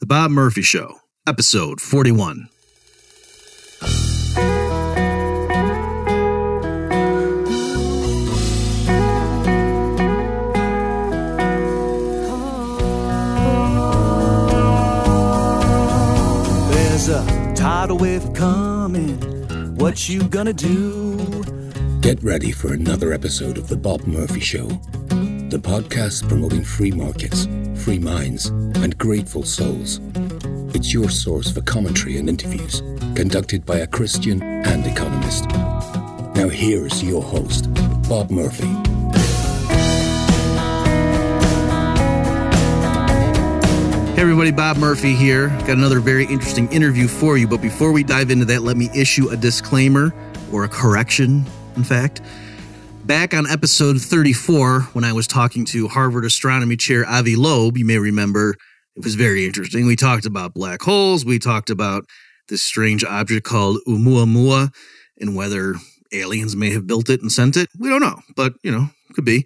Bob Murphy Show, episode 41. There's a tidal wave coming. What you gonna do? Get ready for another episode of The Bob Murphy Show, the podcast promoting free markets, free minds, and grateful souls. It's your source for commentary and interviews conducted by a Christian and economist. Now here's your host, Bob Murphy. Hey everybody, Bob Murphy here. Got another very interesting interview for you, but before we dive into that, let me issue a disclaimer, or a correction, in fact. Back on episode 34, when I was talking to Harvard astronomy chair Avi Loeb, you may remember, it was very interesting. We talked about black holes, we talked about this strange object called Oumuamua, and whether aliens may have built it and sent it. We don't know, but, could be.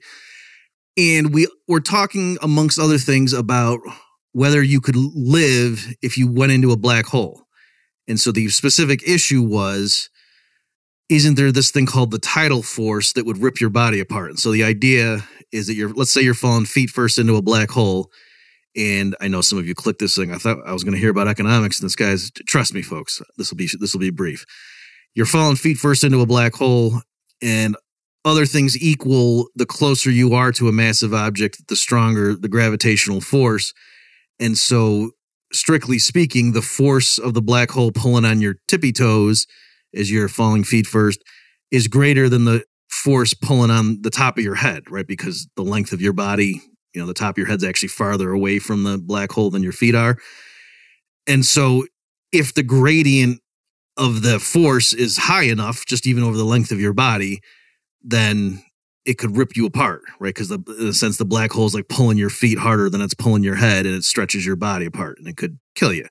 And we were talking, amongst other things, about whether you could live if you went into a black hole. And so the specific issue was, isn't there this thing called the tidal force that would rip your body apart? And so the idea is that let's say you're falling feet first into a black hole. And I know some of you clicked this thing. I thought I was going to hear about economics. And this guy's, trust me, folks, this will be brief. You're falling feet first into a black hole, and other things equal, the closer you are to a massive object, the stronger the gravitational force. And so, strictly speaking, the force of the black hole pulling on your tippy toes as you're falling feet first is greater than the force pulling on the top of your head, right? Because the length of your body, the top of your head's actually farther away from the black hole than your feet are. And so, if the gradient of the force is high enough, just even over the length of your body, then it could rip you apart, right? Because in a sense, the black hole is like pulling your feet harder than it's pulling your head, and it stretches your body apart, and it could kill you.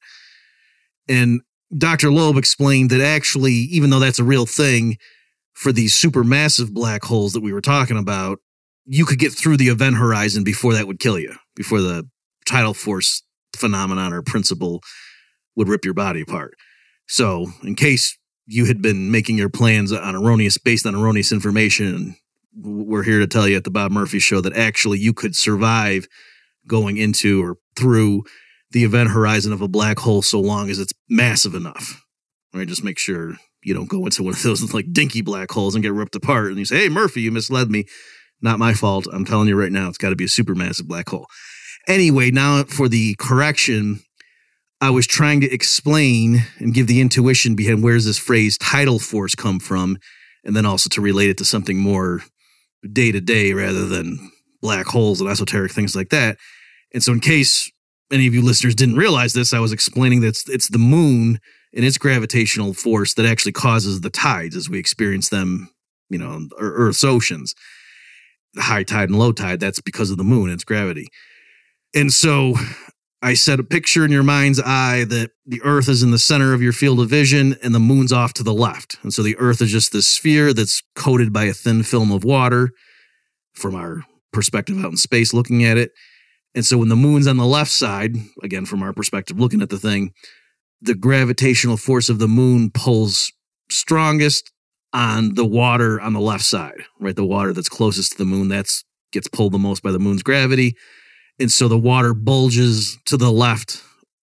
And Dr. Loeb explained that actually, even though that's a real thing, for these supermassive black holes that we were talking about, you could get through the event horizon before that would kill you, before the tidal force phenomenon or principle would rip your body apart. So in case you had been making your plans based on erroneous information, we're here to tell you at the Bob Murphy Show that actually you could survive going into or through the event horizon of a black hole so long as it's massive enough. Right? Just make sure you don't go into one of those like dinky black holes and get ripped apart. And you say, hey, Murphy, you misled me. Not my fault. I'm telling you right now, it's got to be a supermassive black hole. Anyway, now for the correction, I was trying to explain and give the intuition behind where's this phrase tidal force come from, and then also to relate it to something more day-to-day rather than black holes and esoteric things like that. And so in case any of you listeners didn't realize this, I was explaining that it's the moon and its gravitational force that actually causes the tides as we experience them, Earth's oceans. The high tide and low tide, that's because of the moon and its gravity. And so I said a picture in your mind's eye that the Earth is in the center of your field of vision and the moon's off to the left. And so the Earth is just this sphere that's coated by a thin film of water from our perspective out in space looking at it. And so when the moon's on the left side, again, from our perspective looking at the thing, the gravitational force of the moon pulls strongest on the water on the left side, right? The water that's closest to the moon, gets pulled the most by the moon's gravity. And so the water bulges to the left,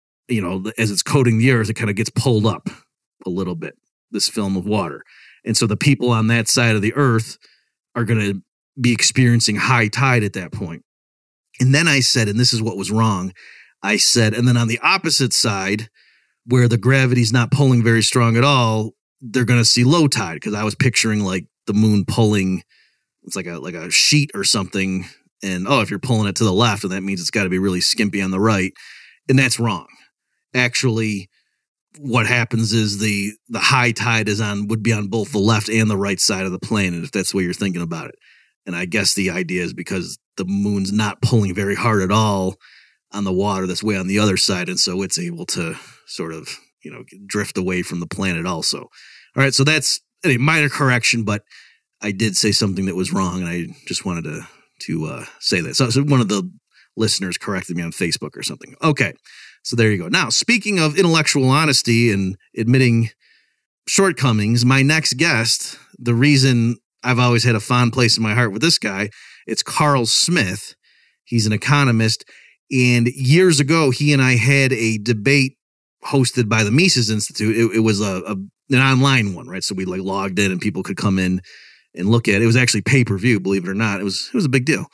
as it's coating the Earth, it kind of gets pulled up a little bit, this film of water. And so the people on that side of the Earth are going to be experiencing high tide at that point. And then I said, and this is what was wrong, I said, and then on the opposite side, where the gravity's not pulling very strong at all, they're going to see low tide, because I was picturing like the moon pulling, it's like a sheet or something. And, if you're pulling it to the left, and that means it's got to be really skimpy on the right. And that's wrong. Actually, what happens is the high tide would be on both the left and the right side of the planet, if that's the way you're thinking about it. And I guess the idea is because the moon's not pulling very hard at all on the water that's way on the other side. And so it's able to sort of, drift away from the planet also. All right. So that's a minor correction, but I did say something that was wrong. And I just wanted to say that. So one of the listeners corrected me on Facebook or something. Okay. So there you go. Now, speaking of intellectual honesty and admitting shortcomings, my next guest, the reason I've always had a fond place in my heart with this guy, it's Carl Smith. He's an economist. And years ago, he and I had a debate hosted by the Mises Institute. It was an online one, right? So we logged in and people could come in and look at it. It was actually pay-per-view, believe it or not. It was a big deal.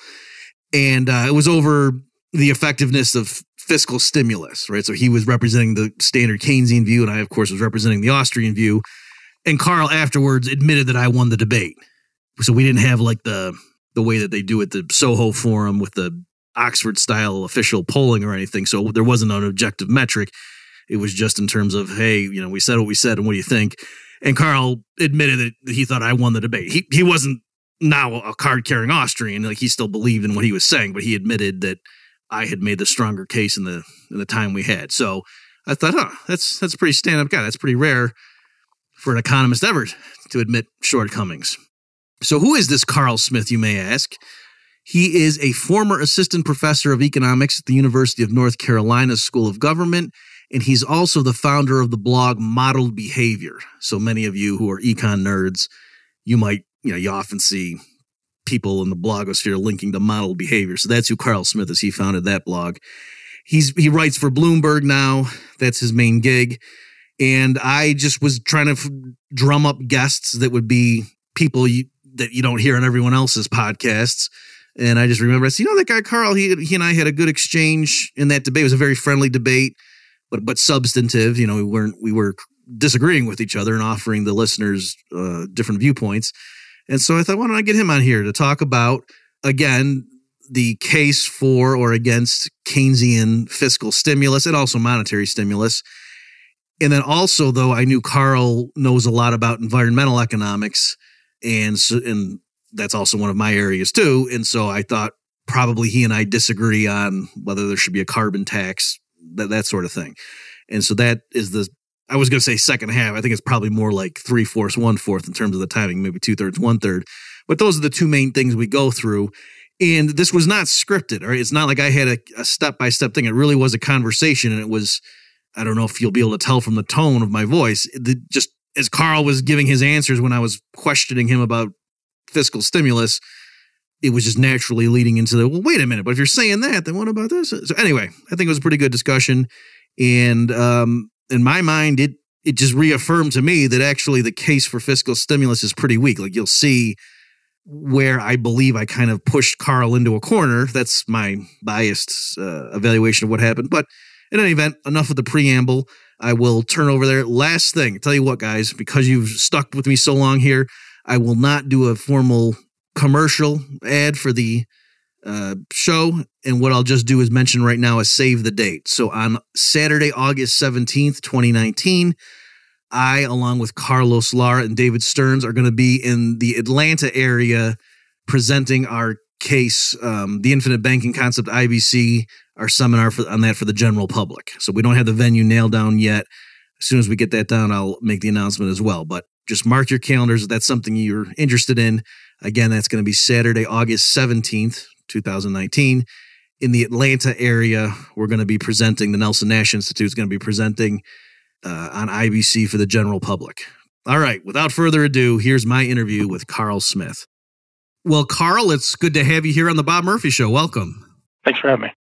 And it was over the effectiveness of fiscal stimulus, right? So he was representing the standard Keynesian view, and I, of course, was representing the Austrian view. And Carl afterwards admitted that I won the debate. So we didn't have the way that they do at the Soho Forum with the Oxford-style official polling or anything. So there wasn't an objective metric. It was just in terms of, hey, we said what we said, and what do you think? And Carl admitted that he thought I won the debate. He wasn't now a card-carrying Austrian. He still believed in what he was saying, but he admitted that I had made the stronger case in the time we had. So I thought, that's a pretty stand-up guy. That's pretty rare for an economist ever to admit shortcomings. So who is this Carl Smith, you may ask? He is a former assistant professor of economics at the University of North Carolina School of Government, and he's also the founder of the blog Modeled Behavior. So many of you who are econ nerds, you often see people in the blogosphere linking to Modeled Behavior. So that's who Carl Smith is. He founded that blog. He writes for Bloomberg now. That's his main gig. And I just was trying to drum up guests that would be people that you don't hear on everyone else's podcasts. And I just remember, I said, that guy Carl, he and I had a good exchange in that debate. It was a very friendly debate, but substantive. We were disagreeing with each other and offering the listeners different viewpoints. And so I thought, why don't I get him on here to talk about, again, the case for or against Keynesian fiscal stimulus and also monetary stimulus. And then also, though, I knew Carl knows a lot about environmental economics, and that's also one of my areas too. And so I thought probably he and I disagree on whether there should be a carbon tax, that sort of thing. And so that is I was going to say second half. I think it's probably more like 3/4, 1/4 in terms of the timing, maybe 2/3, 1/3. But those are the two main things we go through. And this was not scripted, right? It's not like I had a step-by-step thing. It really was a conversation, and it was, I don't know if you'll be able to tell from the tone of my voice, just as Carl was giving his answers when I was questioning him about fiscal stimulus, it was just naturally leading into well, wait a minute, but if you're saying that, then what about this? So anyway, I think it was a pretty good discussion. And in my mind, it just reaffirmed to me that actually the case for fiscal stimulus is pretty weak. You'll see where I believe I kind of pushed Carl into a corner. That's my biased evaluation of what happened. But in any event, enough of the preamble. I will turn over there. Last thing, tell you what, guys, because you've stuck with me so long here, I will not do a formal commercial ad for the show. And what I'll just do is mention right now is save the date. So on Saturday, August 17th, 2019, I, along with Carlos Lara and David Stearns, are going to be in the Atlanta area presenting our case, the Infinite Banking Concept, IBC, our seminar on that for the general public. So we don't have the venue nailed down yet. As soon as we get that down, I'll make the announcement as well. But just mark your calendars if that's something you're interested in. Again, that's going to be Saturday, August 17th, 2019. In the Atlanta area, we're going to be presenting, the Nelson Nash Institute is going to be presenting on IBC for the general public. All right, without further ado, here's my interview with Carl Smith. Well, Carl, it's good to have you here on the Bob Murphy Show. Welcome. Thanks for having me.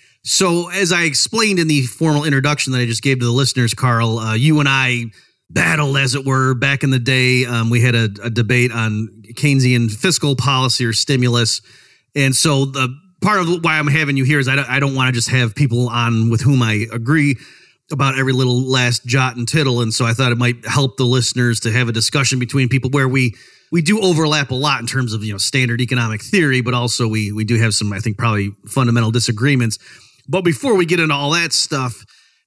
So as I explained in the formal introduction that I just gave to the listeners, Carl, you and I battled, as it were, back in the day. We had a debate on Keynesian fiscal policy or stimulus. And so the part of why I'm having you here is I don't want to just have people on with whom I agree about every little last jot and tittle. And so I thought it might help the listeners to have a discussion between people where we do overlap a lot in terms of, standard economic theory, but also we do have some, I think, probably fundamental disagreements. But before we get into all that stuff,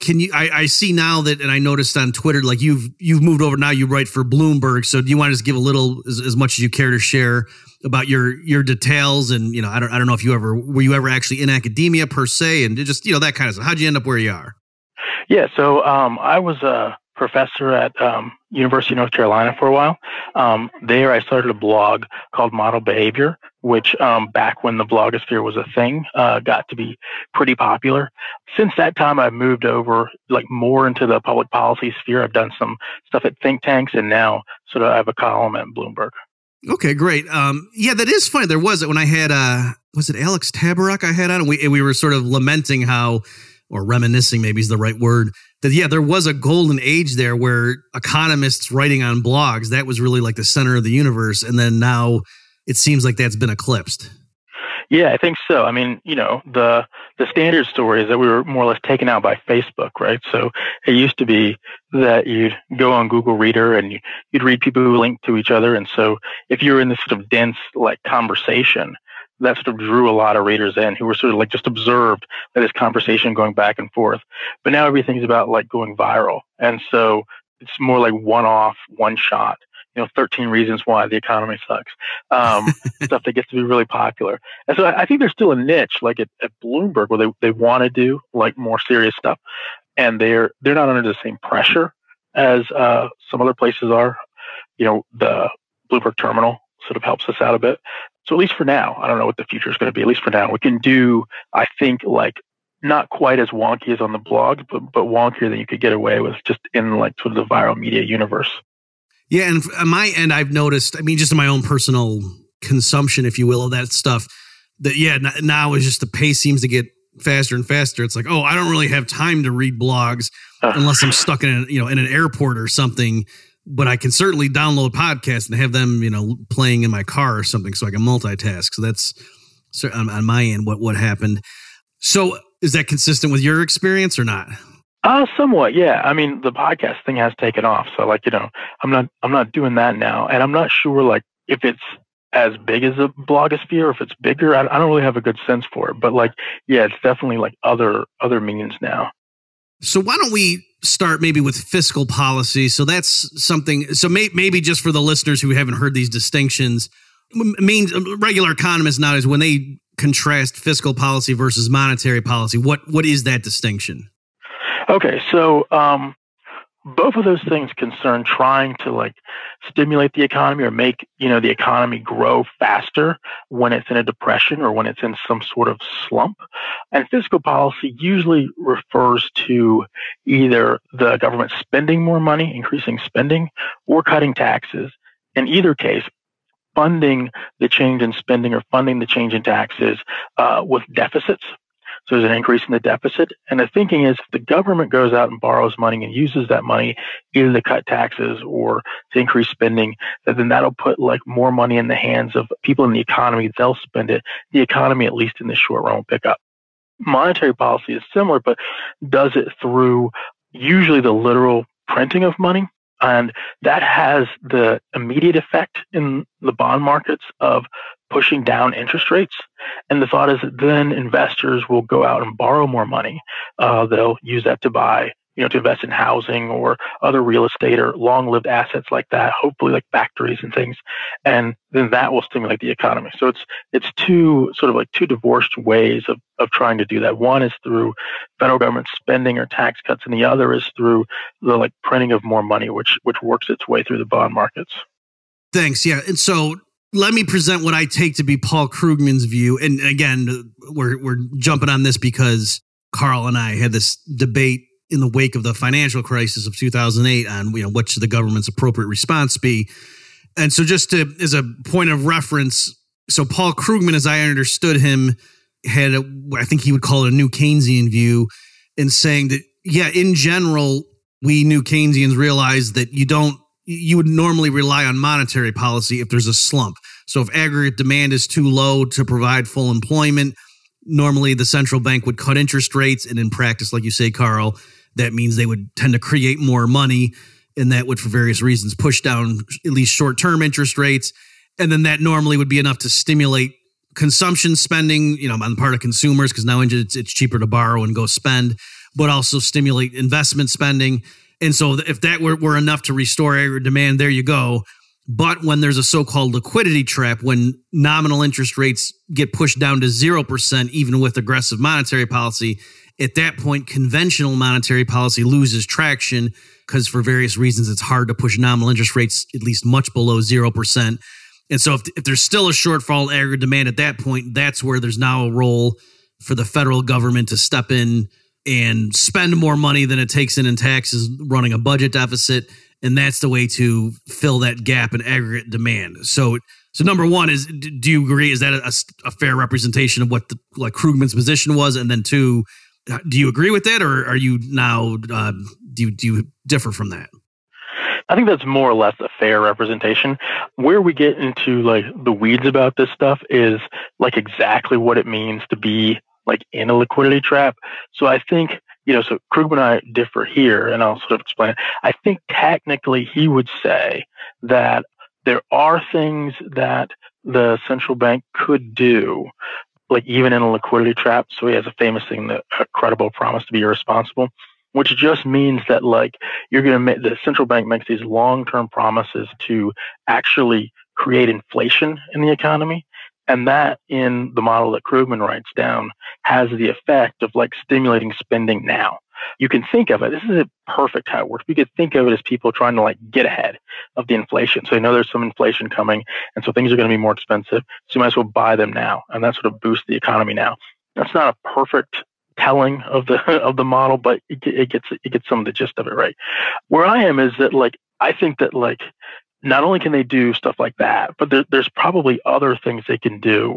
I see now that, and I noticed on Twitter, you've moved over now, you write for Bloomberg. So do you want to just give a little, as much as you care to share about your details? And, I don't know if were you ever actually in academia per se, and just, that kind of stuff. How'd you end up where you are? Yeah. So, I was a professor at, University of North Carolina for a while. There I started a blog called Model Behavior which back when the blogosphere was a thing, got to be pretty popular. Since that time, I've moved over like more into the public policy sphere. I've done some stuff at think tanks, and now sort of I have a column at Bloomberg. Okay, great. Yeah, that is funny. There was it when I had, was it Alex Tabarrok I had on? We were sort of lamenting how, or reminiscing maybe is the right word, that, yeah, there was a golden age there where economists writing on blogs, that was really like the center of the universe. And then now it seems like that's been eclipsed. Yeah, I think so. I mean, the standard story is that we were more or less taken out by Facebook, right? So it used to be that you'd go on Google Reader and you'd read people who link to each other. And so if you were in this sort of dense like conversation, that sort of drew a lot of readers in who were sort of like just observed that this conversation going back and forth. But now everything's about like going viral. And so it's more like one-off, one shot. 13 reasons why the economy sucks, stuff that gets to be really popular. And so I think there's still a niche like at Bloomberg where they want to do like more serious stuff, and they're not under the same pressure as some other places are. The Bloomberg terminal sort of helps us out a bit. So at least for now, I don't know what the future is going to be. At least for now, we can do, I think, like not quite as wonky as on the blog, but wonkier than you could get away with just in like sort of the viral media universe. Yeah, and on my end, I've noticed, I mean, just in my own personal consumption, if you will, of that stuff, that, yeah, now is just the pace seems to get faster and faster. It's like, oh, I don't really have time to read blogs unless I'm stuck in in an airport or something, but I can certainly download podcasts and have them, playing in my car or something so I can multitask. So that's on my end what happened. So is that consistent with your experience or not? Somewhat, yeah. I mean, the podcast thing has taken off. So like, I'm not doing that now. And I'm not sure like if it's as big as a blogosphere or if it's bigger. I don't really have a good sense for it. But like, yeah, it's definitely like other means now. So why don't we start maybe with fiscal policy? So that's something. So maybe just for the listeners who haven't heard these distinctions, means regular economists nowadays, when they contrast fiscal policy versus monetary policy, what is that distinction? Okay, so both of those things concern trying to like stimulate the economy or make the economy grow faster when it's in a depression or when it's in some sort of slump. And fiscal policy usually refers to either the government spending more money, increasing spending, or cutting taxes. In either case, funding the change in spending or funding the change in taxes with deficits. So there's an increase in the deficit. And the thinking is if the government goes out and borrows money and uses that money either to cut taxes or to increase spending, then that'll put like more money in the hands of people in the economy. They'll spend it. The economy, at least in the short run, will pick up. Monetary policy is similar, but does it through usually the literal printing of money. And that has the immediate effect in the bond markets of pushing down interest rates. And the thought is that then investors will go out and borrow more money. They'll use that to buy, to invest in housing or other real estate or long-lived assets like that, hopefully like factories and things. And then that will stimulate the economy. So it's two divorced ways of trying to do that. One is through federal government spending or tax cuts, and the other is through the like printing of more money, which works its way through the bond markets. Thanks. Yeah. And so let me present what I take to be Paul Krugman's view. And again, we're jumping on this because Carl and I had this debate in the wake of the financial crisis of 2008 on what should the government's appropriate response be. And so just as a point of reference, so Paul Krugman, as I understood him, had I think he would call it a new Keynesian view, in saying that, yeah, in general, we new Keynesians realize that you would normally rely on monetary policy if there's a slump. So if aggregate demand is too low to provide full employment, normally the central bank would cut interest rates. And in practice, like you say, Carl, that means they would tend to create more money, and that would, for various reasons, push down at least short-term interest rates. And then that normally would be enough to stimulate consumption spending, on the part of consumers, because now it's cheaper to borrow and go spend, but also stimulate investment spending. And so if that were enough to restore aggregate demand, there you go. But when there's a so-called liquidity trap, when nominal interest rates get pushed down to 0%, even with aggressive monetary policy, at that point, conventional monetary policy loses traction because for various reasons, it's hard to push nominal interest rates at least much below 0%. And so if there's still a shortfall in aggregate demand at that point, that's where there's now a role for the federal government to step in and spend more money than it takes in taxes running a budget deficit. And that's the way to fill that gap in aggregate demand. So number one is, do you agree? Is that a fair representation of what Krugman's position was? And then two, do you agree with that, or are you now, do you differ from that? I think that's more or less a fair representation. Where we get into like the weeds about this stuff is like exactly what it means to be like in a liquidity trap. So I think, so Krugman and I differ here, and I'll sort of explain it. I think technically he would say that there are things that the central bank could do, like even in a liquidity trap. So he has a famous thing, that a credible promise to be irresponsible, which just means that like you're going to make the central bank makes these long-term promises to actually create inflation in the economy. And that, in the model that Krugman writes down, has the effect of like stimulating spending now. You can think of it, this is perfect how it works. You could think of it as people trying to like get ahead of the inflation. So you know there's some inflation coming, and so things are going to be more expensive. So you might as well buy them now, and that sort of boosts the economy now. That's not a perfect telling of the model, but it gets some of the gist of it right. Where I am is that like I think that like not only can they do stuff like that, but there's probably other things they can do.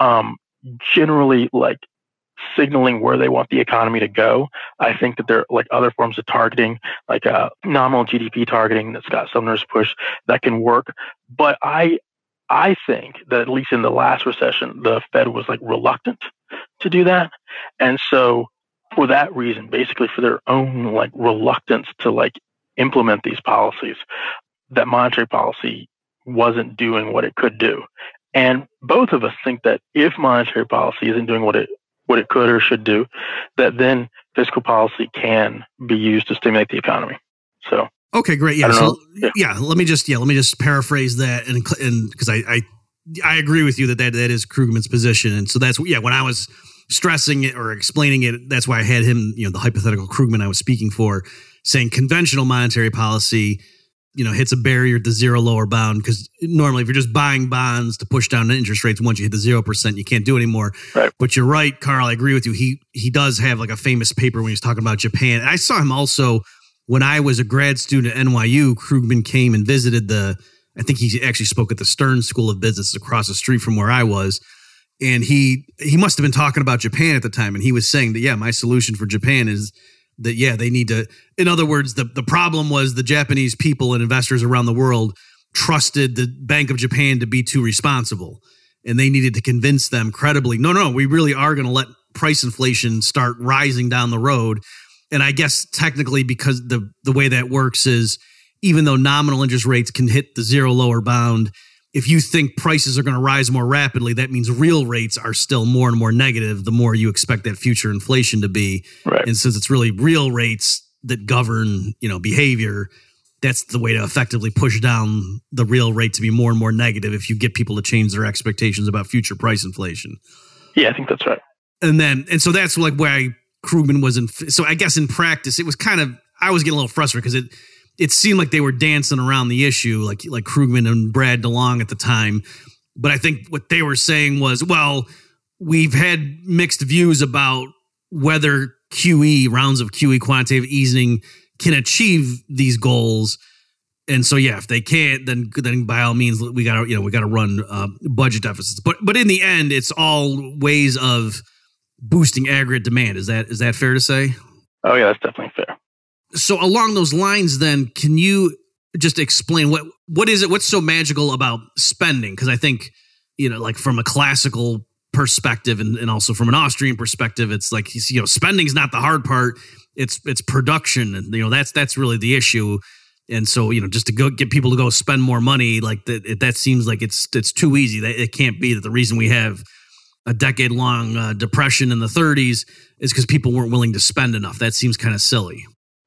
Generally, like signaling where they want the economy to go. I think that there are like other forms of targeting, like nominal GDP targeting that Scott Sumner's pushed, that can work. But I think that at least in the last recession, the Fed was like reluctant to do that. And so for that reason, basically for their own like reluctance to like implement these policies, that monetary policy wasn't doing what it could do. And both of us think that if monetary policy isn't doing what it could or should do, that then fiscal policy can be used to stimulate the economy. So okay, great. Yeah. Let me just paraphrase that, and because I agree with you that is Krugman's position, and so that's when I was stressing it or explaining it, that's why I had him, the hypothetical Krugman I was speaking for, saying conventional monetary policy, hits a barrier at the zero lower bound, because normally if you're just buying bonds to push down the interest rates, once you hit the 0%, you can't do it anymore. Right. But you're right, Carl, I agree with you. He does have like a famous paper when he's talking about Japan. And I saw him also when I was a grad student at NYU. Krugman came and visited I think he actually spoke at the Stern School of Business across the street from where I was. And he must have been talking about Japan at the time. And he was saying that, my solution for Japan is that, they need to, in other words, the problem was the Japanese people and investors around the world trusted the Bank of Japan to be too responsible. And they needed to convince them credibly, no, we really are going to let price inflation start rising down the road. And I guess technically, because the way that works is, even though nominal interest rates can hit the zero lower bound, if you think prices are going to rise more rapidly, that means real rates are still more and more negative the more you expect that future inflation to be. Right. And since it's really real rates that govern, behavior, that's the way to effectively push down the real rate to be more and more negative if you get people to change their expectations about future price inflation. Yeah, I think that's right. And so that's like why Krugman was so I guess in practice, it was I was getting a little frustrated because it seemed like they were dancing around the issue, like Krugman and Brad DeLong at the time. But I think what they were saying was, well, we've had mixed views about whether rounds of QE, quantitative easing, can achieve these goals. And so, if they can't, then by all means, we gotta run budget deficits. But in the end, it's all ways of boosting aggregate demand. Is that fair to say? Oh yeah, that's definitely fair. So along those lines, then, can you just explain what is it? What's so magical about spending? Because I think, like from a classical perspective and also from an Austrian perspective, it's like, spending's not the hard part. It's production, and that's really the issue. And so, just to go get people to go spend more money, like that seems like it's too easy. It can't be that the reason we have a decade-long depression in the 30s is because people weren't willing to spend enough. That seems kind of silly.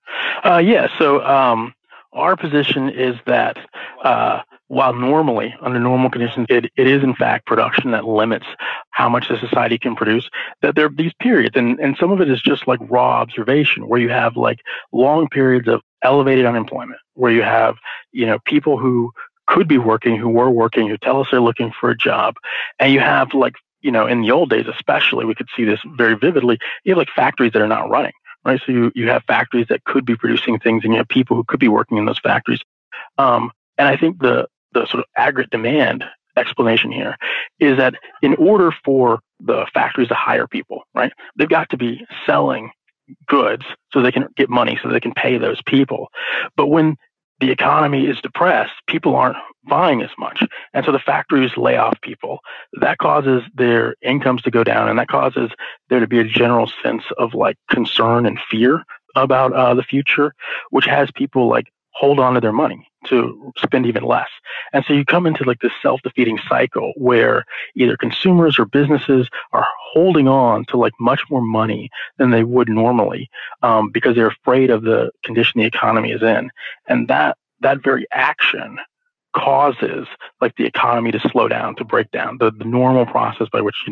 So our position is that while normally, under normal conditions, it is in fact production that limits how much the society can produce, that there are these periods, and some of it is just like raw observation, where you have like long periods of elevated unemployment, where you have, people who could be working, who were working, who tell us they're looking for a job. And you have like, in the old days especially, we could see this very vividly. You have like factories that are not running, right? So you have factories that could be producing things, and you have people who could be working in those factories. And I think the sort of aggregate demand explanation here is that in order for the factories to hire people, right, they've got to be selling goods so they can get money, so they can pay those people. But when the economy is depressed, people aren't buying as much. And so the factories lay off people. That causes their incomes to go down, and that causes there to be a general sense of like concern and fear about the future, which has people like hold on to their money to spend even less. And so you come into like this self-defeating cycle where either consumers or businesses are holding on to like much more money than they would normally because they're afraid of the condition the economy is in. And that very action causes like the economy to slow down, to break down. The normal process by which,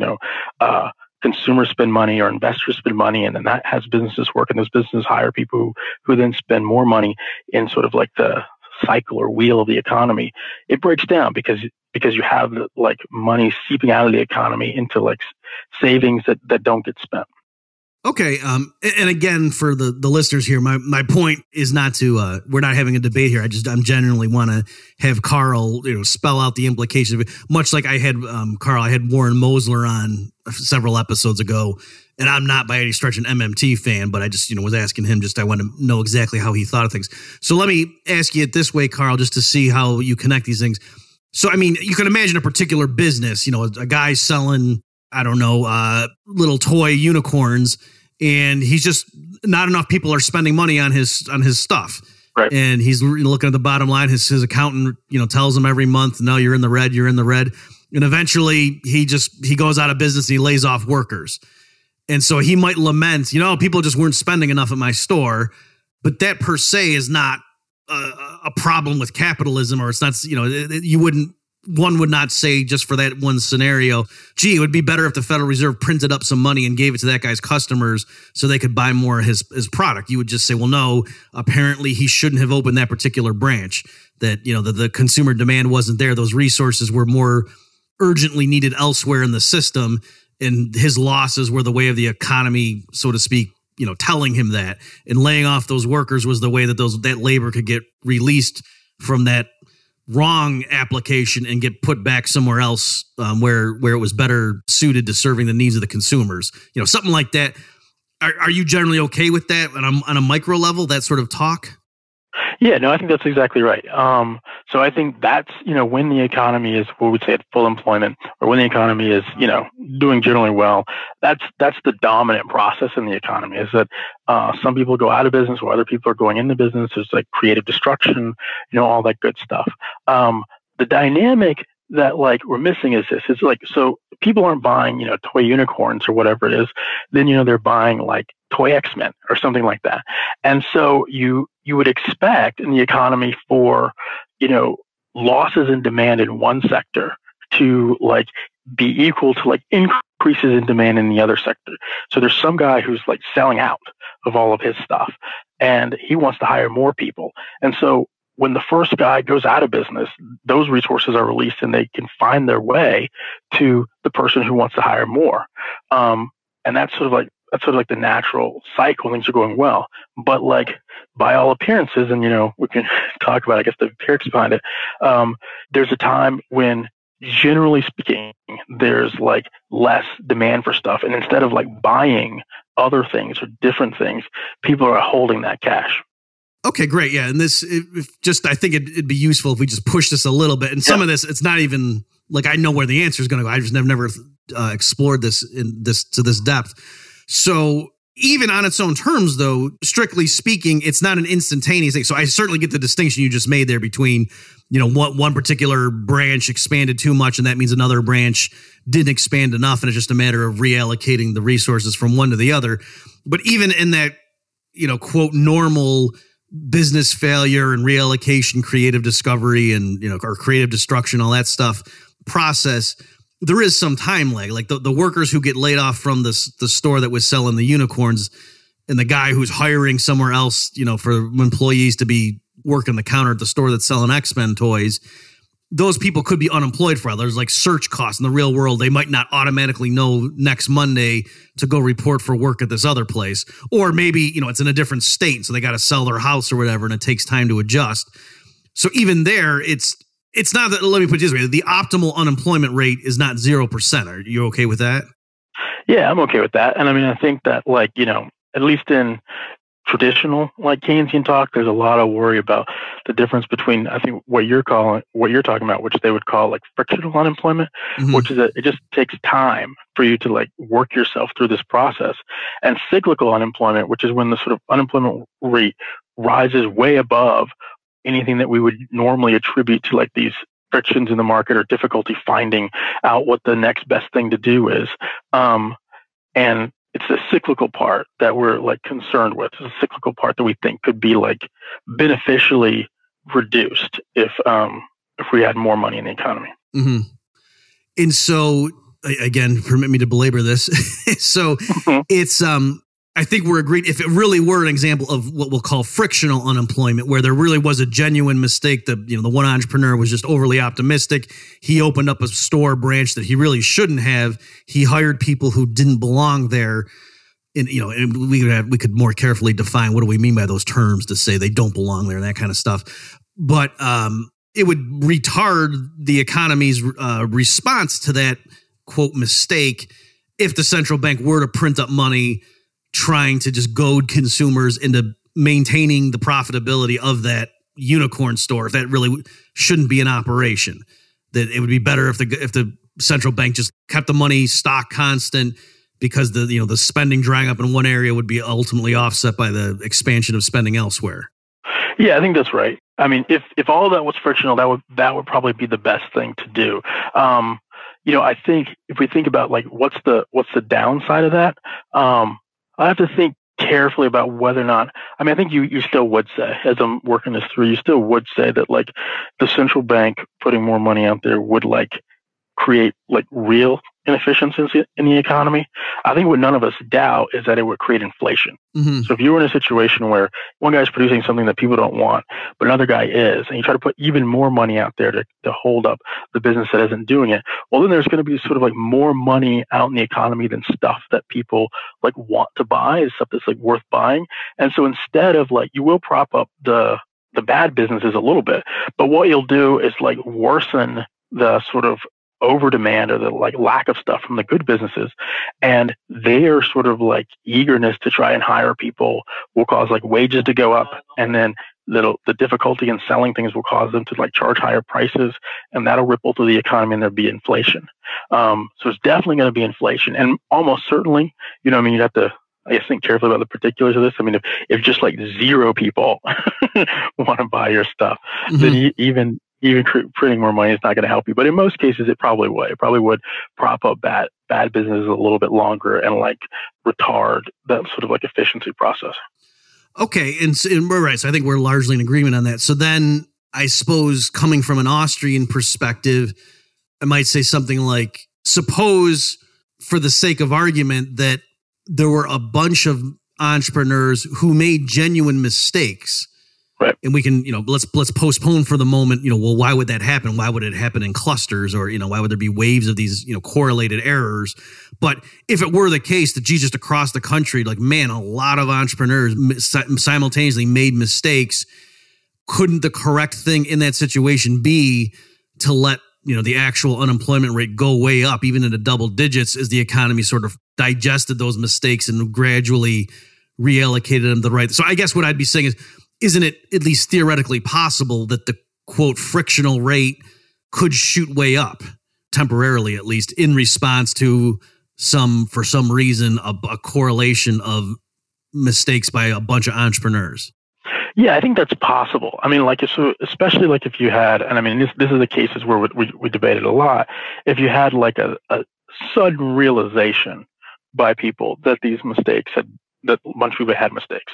consumers spend money or investors spend money, and then that has businesses work, and those businesses hire people who then spend more money in sort of like the cycle or wheel of the economy. It breaks down because you have like money seeping out of the economy into like savings that don't get spent. Okay. And again, for the listeners here, my point is not to, we're not having a debate here. I'm genuinely want to have Carl, spell out the implications of it. Much like I had, Carl, I had Warren Mosler on several episodes ago, and I'm not by any stretch an MMT fan, but I just, was asking him I want to know exactly how he thought of things. So let me ask you it this way, Carl, just to see how you connect these things. So, I mean, you can imagine a particular business, a guy selling, I don't know, little toy unicorns, and he's just not enough people are spending money on his stuff. Right. And he's looking at the bottom line. His accountant, tells him every month, no, you're in the red. And eventually he goes out of business and he lays off workers. And so he might lament, people just weren't spending enough at my store, but that per se is not a problem with capitalism, or it's not, one would not say just for that one scenario, gee, it would be better if the Federal Reserve printed up some money and gave it to that guy's customers so they could buy more of his product. You would just say, well, no, apparently he shouldn't have opened that particular branch, that, the consumer demand wasn't there. Those resources were more urgently needed elsewhere in the system, and his losses were the way of the economy, so to speak, telling him that. And laying off those workers was the way that that labor could get released from that wrong application and get put back somewhere else where it was better suited to serving the needs of the consumers. Something like that. Are you generally okay with that on a micro level, that sort of talk? Yeah, no, I think that's exactly right. So I think that's, when the economy is, what we would say, at full employment, or when the economy is, doing generally well, that's the dominant process in the economy, is that some people go out of business while other people are going into business. There's like creative destruction, all that good stuff. The dynamic that like we're missing is this. It's like, so people aren't buying, toy unicorns or whatever it is. Then, they're buying like toy X-Men or something like that. And so you would expect in the economy for, losses in demand in one sector to like be equal to like increases in demand in the other sector. So there's some guy who's like selling out of all of his stuff, and he wants to hire more people. And so when the first guy goes out of business, those resources are released and they can find their way to the person who wants to hire more. And that's sort of like the natural cycle. Things are going well, but like by all appearances, and we can talk about, I guess, the empirics behind it. There's a time when, generally speaking, there's like less demand for stuff, and instead of like buying other things or different things, people are holding that cash. Okay, great. Yeah. And I think it'd be useful if we just push this a little bit. And some of this, it's not even like I know where the answer is going to go. I just never explored this to this depth. So even on its own terms, though, strictly speaking, it's not an instantaneous thing. So I certainly get the distinction you just made there between, one particular branch expanded too much, and that means another branch didn't expand enough, and it's just a matter of reallocating the resources from one to the other. But even in that, quote, normal business failure and reallocation, creative discovery, and, or creative destruction, all that stuff process, there is some time lag. Like the workers who get laid off from the store that was selling the unicorns, and the guy who's hiring somewhere else, for employees to be working the counter at the store that's selling X-Men toys, those people could be unemployed for others, like search costs in the real world. They might not automatically know next Monday to go report for work at this other place. Or maybe, it's in a different state, so they got to sell their house or whatever, and it takes time to adjust. So even there, it's not that, let me put it this way, the optimal unemployment rate is not 0%. Are you okay with that? Yeah, I'm okay with that. And I think that at least in traditional Keynesian talk, there's a lot of worry about the difference between, I think, what you're talking about, which they would call frictional unemployment, which is that it just takes time for you to work yourself through this process, and cyclical unemployment, which is when the sort of unemployment rate rises way above anything that we would normally attribute to these frictions in the market or difficulty finding out what the next best thing to do is. And it's the cyclical part that we're concerned with. It's a cyclical part that we think could be beneficially reduced if we had more money in the economy. Mm-hmm. And so, again, permit me to belabor this. So it's I think we're agreed. If it really were an example of what we'll call frictional unemployment, where there really was a genuine mistake, the one entrepreneur was just overly optimistic. He opened up a store branch that he really shouldn't have. He hired people who didn't belong there. And and we could more carefully define what do we mean by those terms to say they don't belong there and that kind of stuff. But it would retard the economy's response to that quote mistake if the central bank were to print up money trying to just goad consumers into maintaining the profitability of that unicorn store, if that really shouldn't be an operation. That it would be better if the central bank just kept the money stock constant, because the spending drying up in one area would be ultimately offset by the expansion of spending elsewhere. Yeah, I think that's right. If all of that was frictional, that would probably be the best thing to do. I think if we think about what's the downside of that, I have to think carefully about whether or not, I think you still would say, as I'm working this through, you still would say that the central bank putting more money out there would create real inefficiencies in the economy. I think what none of us doubt is that it would create inflation. Mm-hmm. So if you were in a situation where one guy's producing something that people don't want, but another guy is, and you try to put even more money out there to hold up the business that isn't doing it, well, then there's going to be sort of more money out in the economy than stuff that people want to buy, stuff that's worth buying. And so instead of you will prop up the bad businesses a little bit, but what you'll do is worsen the sort of over demand or the lack of stuff from the good businesses, and their sort of eagerness to try and hire people will cause wages to go up, and then the difficulty in selling things will cause them to charge higher prices, and that'll ripple through the economy, and there'll be inflation. So it's definitely going to be inflation, and almost certainly, you'd have to, I guess, think carefully about the particulars of this. If just zero people want to buy your stuff, mm-hmm. then even printing more money is not going to help you. But in most cases, it probably would. It probably would prop up bad businesses a little bit longer and retard that sort of efficiency process. Okay, and we're right. So I think we're largely in agreement on that. So then I suppose coming from an Austrian perspective, I might say something like, suppose for the sake of argument that there were a bunch of entrepreneurs who made genuine mistakes. Right. And we can, let's postpone for the moment, well, why would that happen? Why would it happen in clusters? Or, why would there be waves of these, correlated errors? But if it were the case that just across the country, a lot of entrepreneurs simultaneously made mistakes, couldn't the correct thing in that situation be to let, the actual unemployment rate go way up, even into double digits, as the economy sort of digested those mistakes and gradually reallocated them to the right? So I guess what I'd be saying is, isn't it at least theoretically possible that the quote frictional rate could shoot way up temporarily, at least in response to for some reason, a correlation of mistakes by a bunch of entrepreneurs? Yeah, I think that's possible. Especially if you had, and this is the cases where we debated a lot. If you had a sudden realization by people that these mistakes that a bunch of people had mistakes.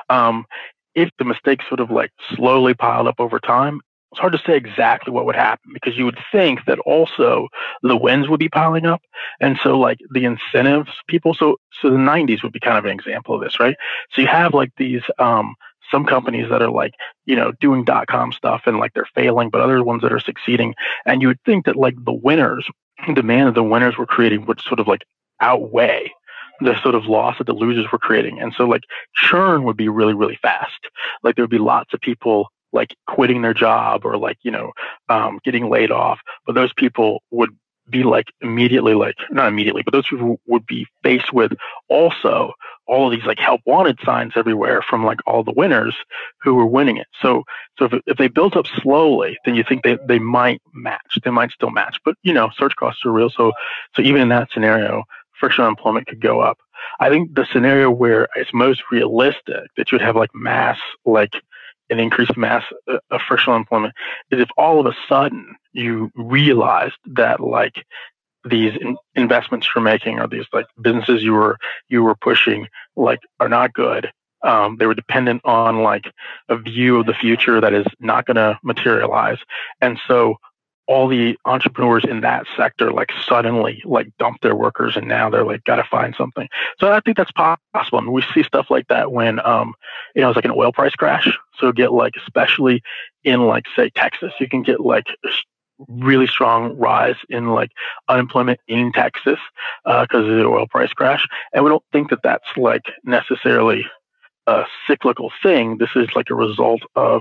If the mistakes sort of slowly piled up over time, it's hard to say exactly what would happen, because you would think that also the wins would be piling up. And so the incentives people, so the 90s would be kind of an example of this, right? So you have these some companies that are like, doing .com stuff and like they're failing, but other ones that are succeeding. And you would think that like the winners, demand that the winners were creating would sort of like outweigh the sort of loss that the losers were creating. And so like churn would be really, really fast. Like there would be lots of people like quitting their job or like, getting laid off. But those people would be like immediately, like not immediately, but those people would be faced with also all of these like help wanted signs everywhere from like all the winners who were winning it. So if they built up slowly, then you think they might match, they might still match, but search costs are real. So even in that scenario, frictional unemployment could go up. I think the scenario where it's most realistic that you would have like mass, like an increased mass of frictional employment is if all of a sudden you realized that like these investments you're making or these like businesses you were pushing like are not good. They were dependent on like a view of the future that is not going to materialize. And so all the entrepreneurs in that sector like suddenly like dump their workers and now they're like got to find something. So I think that's possible. I mean, we see stuff like that when it's like an oil price crash. So get like especially in like say Texas, you can get like really strong rise in like unemployment in Texas because of the oil price crash. And we don't think that that's like necessarily a cyclical thing. This is like a result of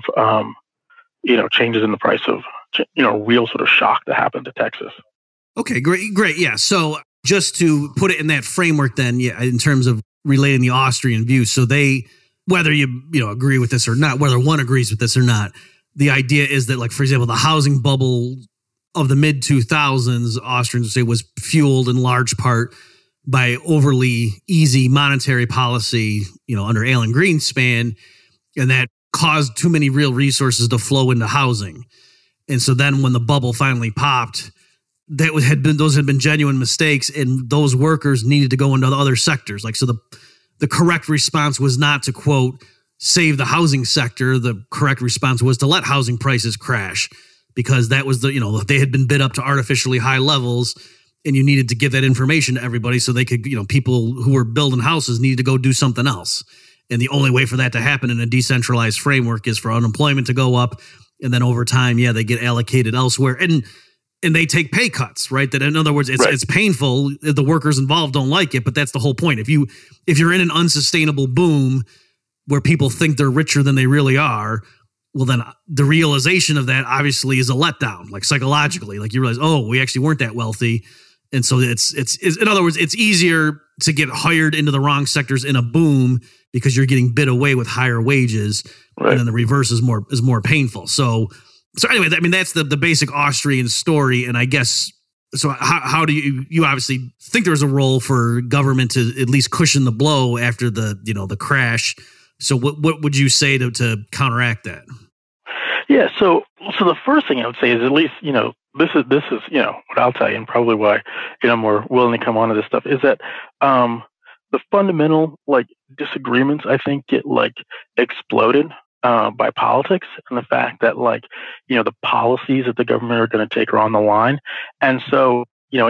changes in the price of real sort of shock that happened to Texas. Okay, great. Yeah. So just to put it in that framework then, yeah, in terms of relating the Austrian view. So they, whether you agree with this or not, whether one agrees with this or not, the idea is that like, for example, the housing bubble of the mid 2000s, Austrians would say was fueled in large part by overly easy monetary policy, under Alan Greenspan, and that caused too many real resources to flow into housing. And so then when the bubble finally popped, those had been genuine mistakes, and those workers needed to go into other sectors. Like, so the correct response was not to, quote, save the housing sector. The correct response was to let housing prices crash, because that was they had been bid up to artificially high levels, and you needed to give that information to everybody so they could, people who were building houses needed to go do something else. And the only way for that to happen in a decentralized framework is for unemployment to go up. And then over time, they get allocated elsewhere. And they take pay cuts, right? That, in other words, it's painful. The workers involved don't like it, but that's the whole point. If you're in an unsustainable boom where people think they're richer than they really are, well, then the realization of that obviously is a letdown, like psychologically. Like you realize, oh, we actually weren't that wealthy. And so it's in other words, it's easier to get hired into the wrong sectors in a boom because you're getting bid away with higher wages. Right. And then the reverse is more painful. So anyway, I mean, that's the basic Austrian story. And I guess, so how do you obviously think there's a role for government to at least cushion the blow after the crash. So what would you say to counteract that? Yeah. So the first thing I would say is at least, this is what I'll tell you, and probably why, I'm more willing to come onto this stuff, is that, the fundamental like disagreements, I think, get like exploded by politics and the fact that like, the policies that the government are going to take are on the line. And so,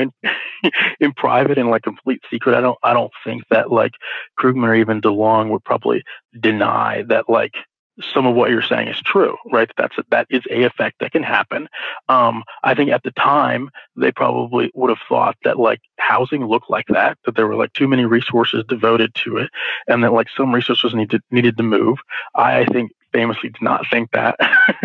in private and like complete secret, I don't think that like Krugman or even DeLong would probably deny that like some of what you're saying is true, right? That is a effect that can happen. I think at the time they probably would have thought that like housing looked like that there were like too many resources devoted to it, and that like some resources needed to move. I think famously did not think that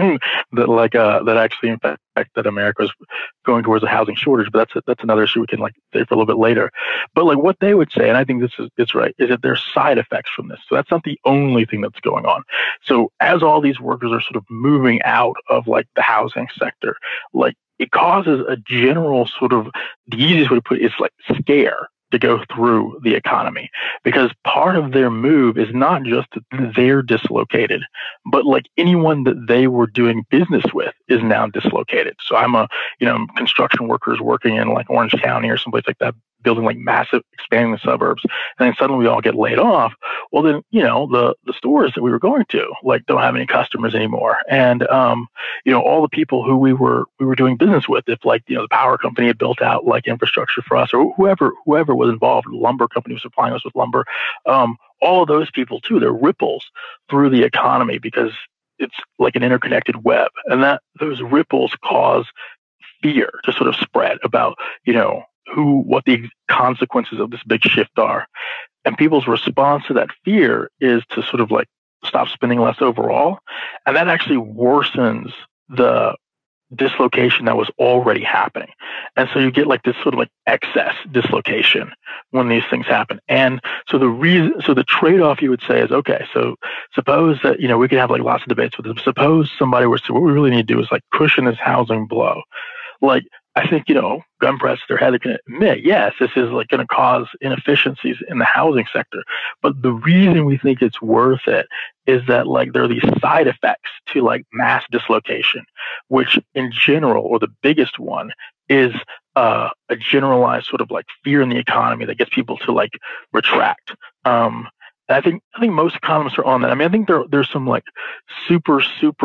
that actually in fact that America was going towards a housing shortage. But that's another issue we can like say for a little bit later. But like what they would say, and I think it's right, is that there's side effects from this. So that's not the only thing that's going on. So as all these workers are sort of moving out of like the housing sector, like it causes a general sort of, the easiest way to put it is like scare to go through the economy, because part of their move is not just that they're dislocated, but like anyone that they were doing business with is now dislocated. So I'm construction workers working in like Orange County or someplace like that, building like massive, expanding the suburbs, and then suddenly we all get laid off. Well, then, the stores that we were going to like don't have any customers anymore. And, all the people who we were doing business with, if like, the power company had built out like infrastructure for us, or whoever was involved, the lumber company was supplying us with lumber, all of those people too, they're ripples through the economy because it's like an interconnected web. And that those ripples cause fear to sort of spread about, what the consequences of this big shift are. And people's response to that fear is to sort of like stop spending less overall. And that actually worsens the dislocation that was already happening. And so you get like this sort of like excess dislocation when these things happen. And so the trade-off you would say is, okay, so suppose that, we could have like lots of debates with them. Suppose somebody were to say, what we really need to do is like cushion this housing blow. Like, I think, gun press, they're going to admit, yes, this is like going to cause inefficiencies in the housing sector. But the reason we think it's worth it is that like there are these side effects to like mass dislocation, which in general, or the biggest one, is a generalized sort of like fear in the economy that gets people to like retract. And I think most economists are on that. I mean, I think there's some like super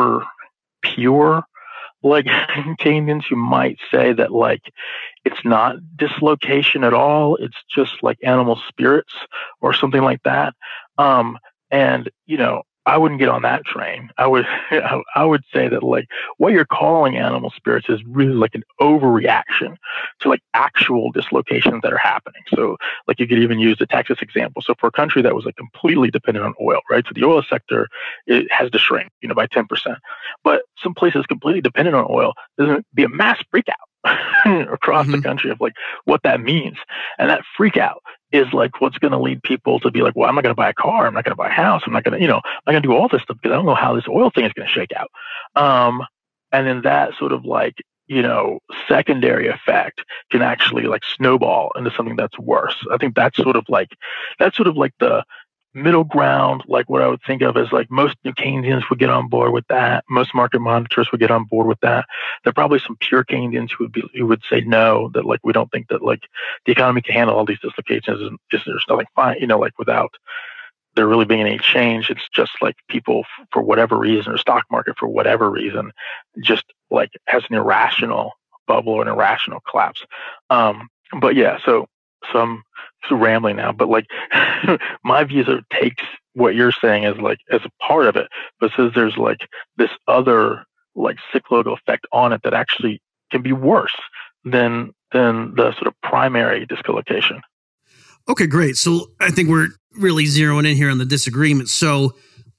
pure like Keynesians who might say that like it's not dislocation at all, it's just like animal spirits or something like that. And I wouldn't get on that train. I would say that like what you're calling animal spirits is really like an overreaction to like actual dislocations that are happening. So like you could even use the Texas example. So for a country that was like completely dependent on oil, right? So the oil sector, it has to shrink, by 10%. But some places completely dependent on oil, there's going to be a mass freakout across the country of like what that means. And that freak out is like what's going to lead people to be like, well, I'm not going to buy a car, I'm not going to buy a house, I'm not going to, I'm going to do all this stuff because I don't know how this oil thing is going to shake out. And then that sort of like, secondary effect can actually like snowball into something that's worse. I think that's sort of like the middle ground, like what I would think of as like most New Keynesians would get on board with that. Most market monitors would get on board with that. There are probably some pure Keynesians who would say no, that like we don't think that like the economy can handle all these dislocations. And just there's nothing fine, like without there really being any change. It's just like people for whatever reason, or stock market for whatever reason, just like has an irrational bubble or an irrational collapse. But yeah, so I'm rambling now, but like my view sort of takes what you're saying as like as a part of it, but says there's like this other like cyclical effect on it that actually can be worse than the sort of primary dislocation. Okay, great. So I think we're really zeroing in here on the disagreement. So,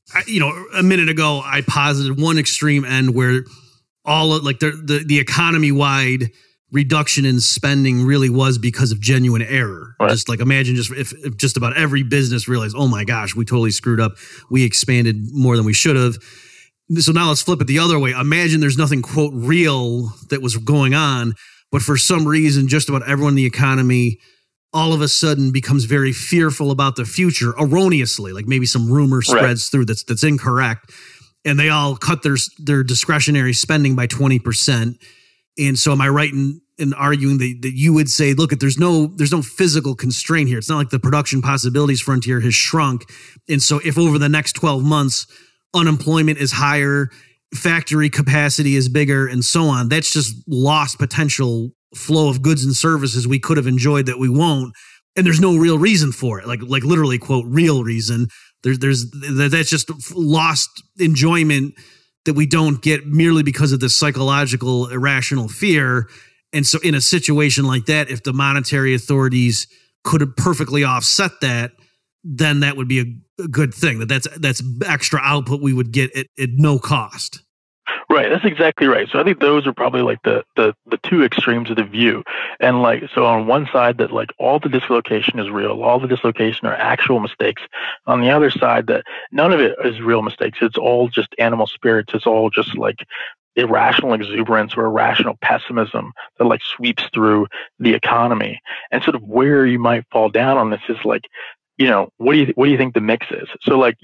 a minute ago I posited one extreme end where all of like the economy-wide reduction in spending really was because of genuine error. Right. Just like imagine if just about every business realized, oh my gosh, we totally screwed up. We expanded more than we should have. So now let's flip it the other way. Imagine there's nothing, quote, real that was going on, but for some reason, just about everyone in the economy all of a sudden becomes very fearful about the future erroneously. Like maybe some rumor spreads through that's incorrect. And they all cut their discretionary spending by 20%. And so am I right in arguing that you would say, look, there's no physical constraint here. It's not like the production possibilities frontier has shrunk. And so if over the next 12 months, unemployment is higher, factory capacity is bigger, and so on, that's just lost potential flow of goods and services we could have enjoyed that we won't. And there's no real reason for it. Like literally, quote, real reason. That's just lost enjoyment that we don't get merely because of this psychological irrational fear. And so in a situation like that, if the monetary authorities could have perfectly offset that, then that would be a good thing. That's extra output we would get at no cost. Right, that's exactly right. So I think those are probably like the two extremes of the view. And like, so on one side that like all the dislocation is real, all the dislocation are actual mistakes. On the other side that none of it is real mistakes. It's all just animal spirits. It's all just like irrational exuberance or irrational pessimism that like sweeps through the economy. And sort of where you might fall down on this is like, what do you think the mix is? So like,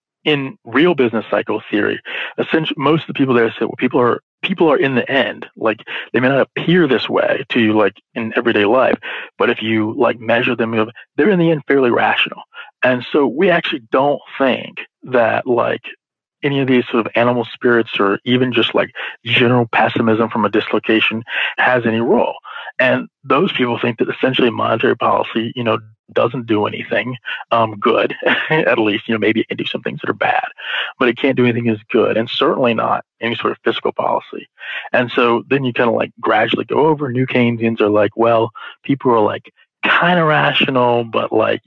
in real business cycle theory, essentially most of the people there say, well, people are in the end, like they may not appear this way to you like in everyday life, but if you like measure them, they're in the end fairly rational. And so we actually don't think that like any of these sort of animal spirits or even just like general pessimism from a dislocation has any role. And those people think that essentially monetary policy, doesn't do anything good. At least, maybe it can do some things that are bad, but it can't do anything as good, and certainly not any sort of fiscal policy. And so then you kind of like gradually go over. New Keynesians are like, well, people are like kind of rational, but like,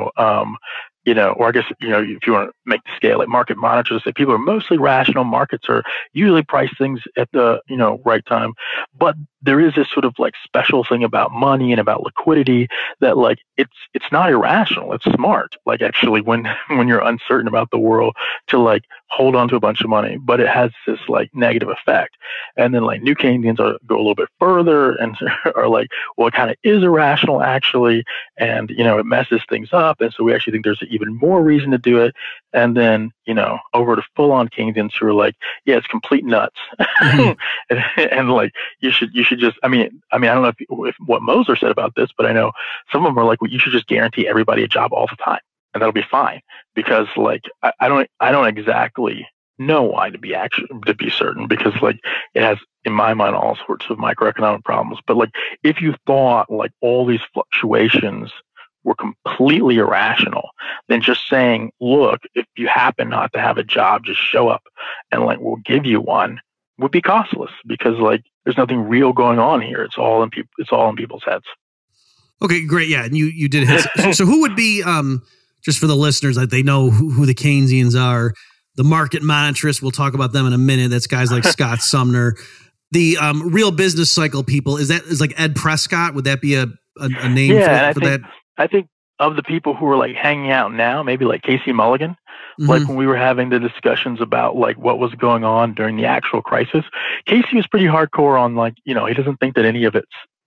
or I guess, if you want to make the scale, like market monitors say people are mostly rational. Markets are usually price things at the, right time. But there is this sort of like special thing about money and about liquidity that like, it's not irrational. It's smart. Like actually when you're uncertain about the world to like hold on to a bunch of money, but it has this like negative effect. And then like New Keynesians go a little bit further and are like, well, it kind of is irrational actually. And, it messes things up. And so we actually think there's even more reason to do it. And then, over to full on Keynesians who are like, yeah, it's complete nuts. Mm-hmm. and like, you should just, I don't know if what Moser said about this, but I know some of them are like, well, you should just guarantee everybody a job all the time and that'll be fine. Because like, I don't exactly know why to be certain, because like it has, in my mind, all sorts of microeconomic problems. But like, if you thought like all these fluctuations were completely irrational, then just saying, look, if you happen not to have a job, just show up and like we'll give you one would be costless, because like there's nothing real going on here. It's all in people's heads. Okay, great. Yeah, and you did hit. So who would be just for the listeners that they know who the Keynesians are? The market monetarists, we'll talk about them in a minute. That's guys like Scott Sumner. The real business cycle people, is like Ed Prescott? Would that be a name for that? I think of the people who are like hanging out now, maybe like Casey Mulligan, mm-hmm. like when we were having the discussions about like what was going on during the actual crisis, Casey was pretty hardcore on like, he doesn't think that any of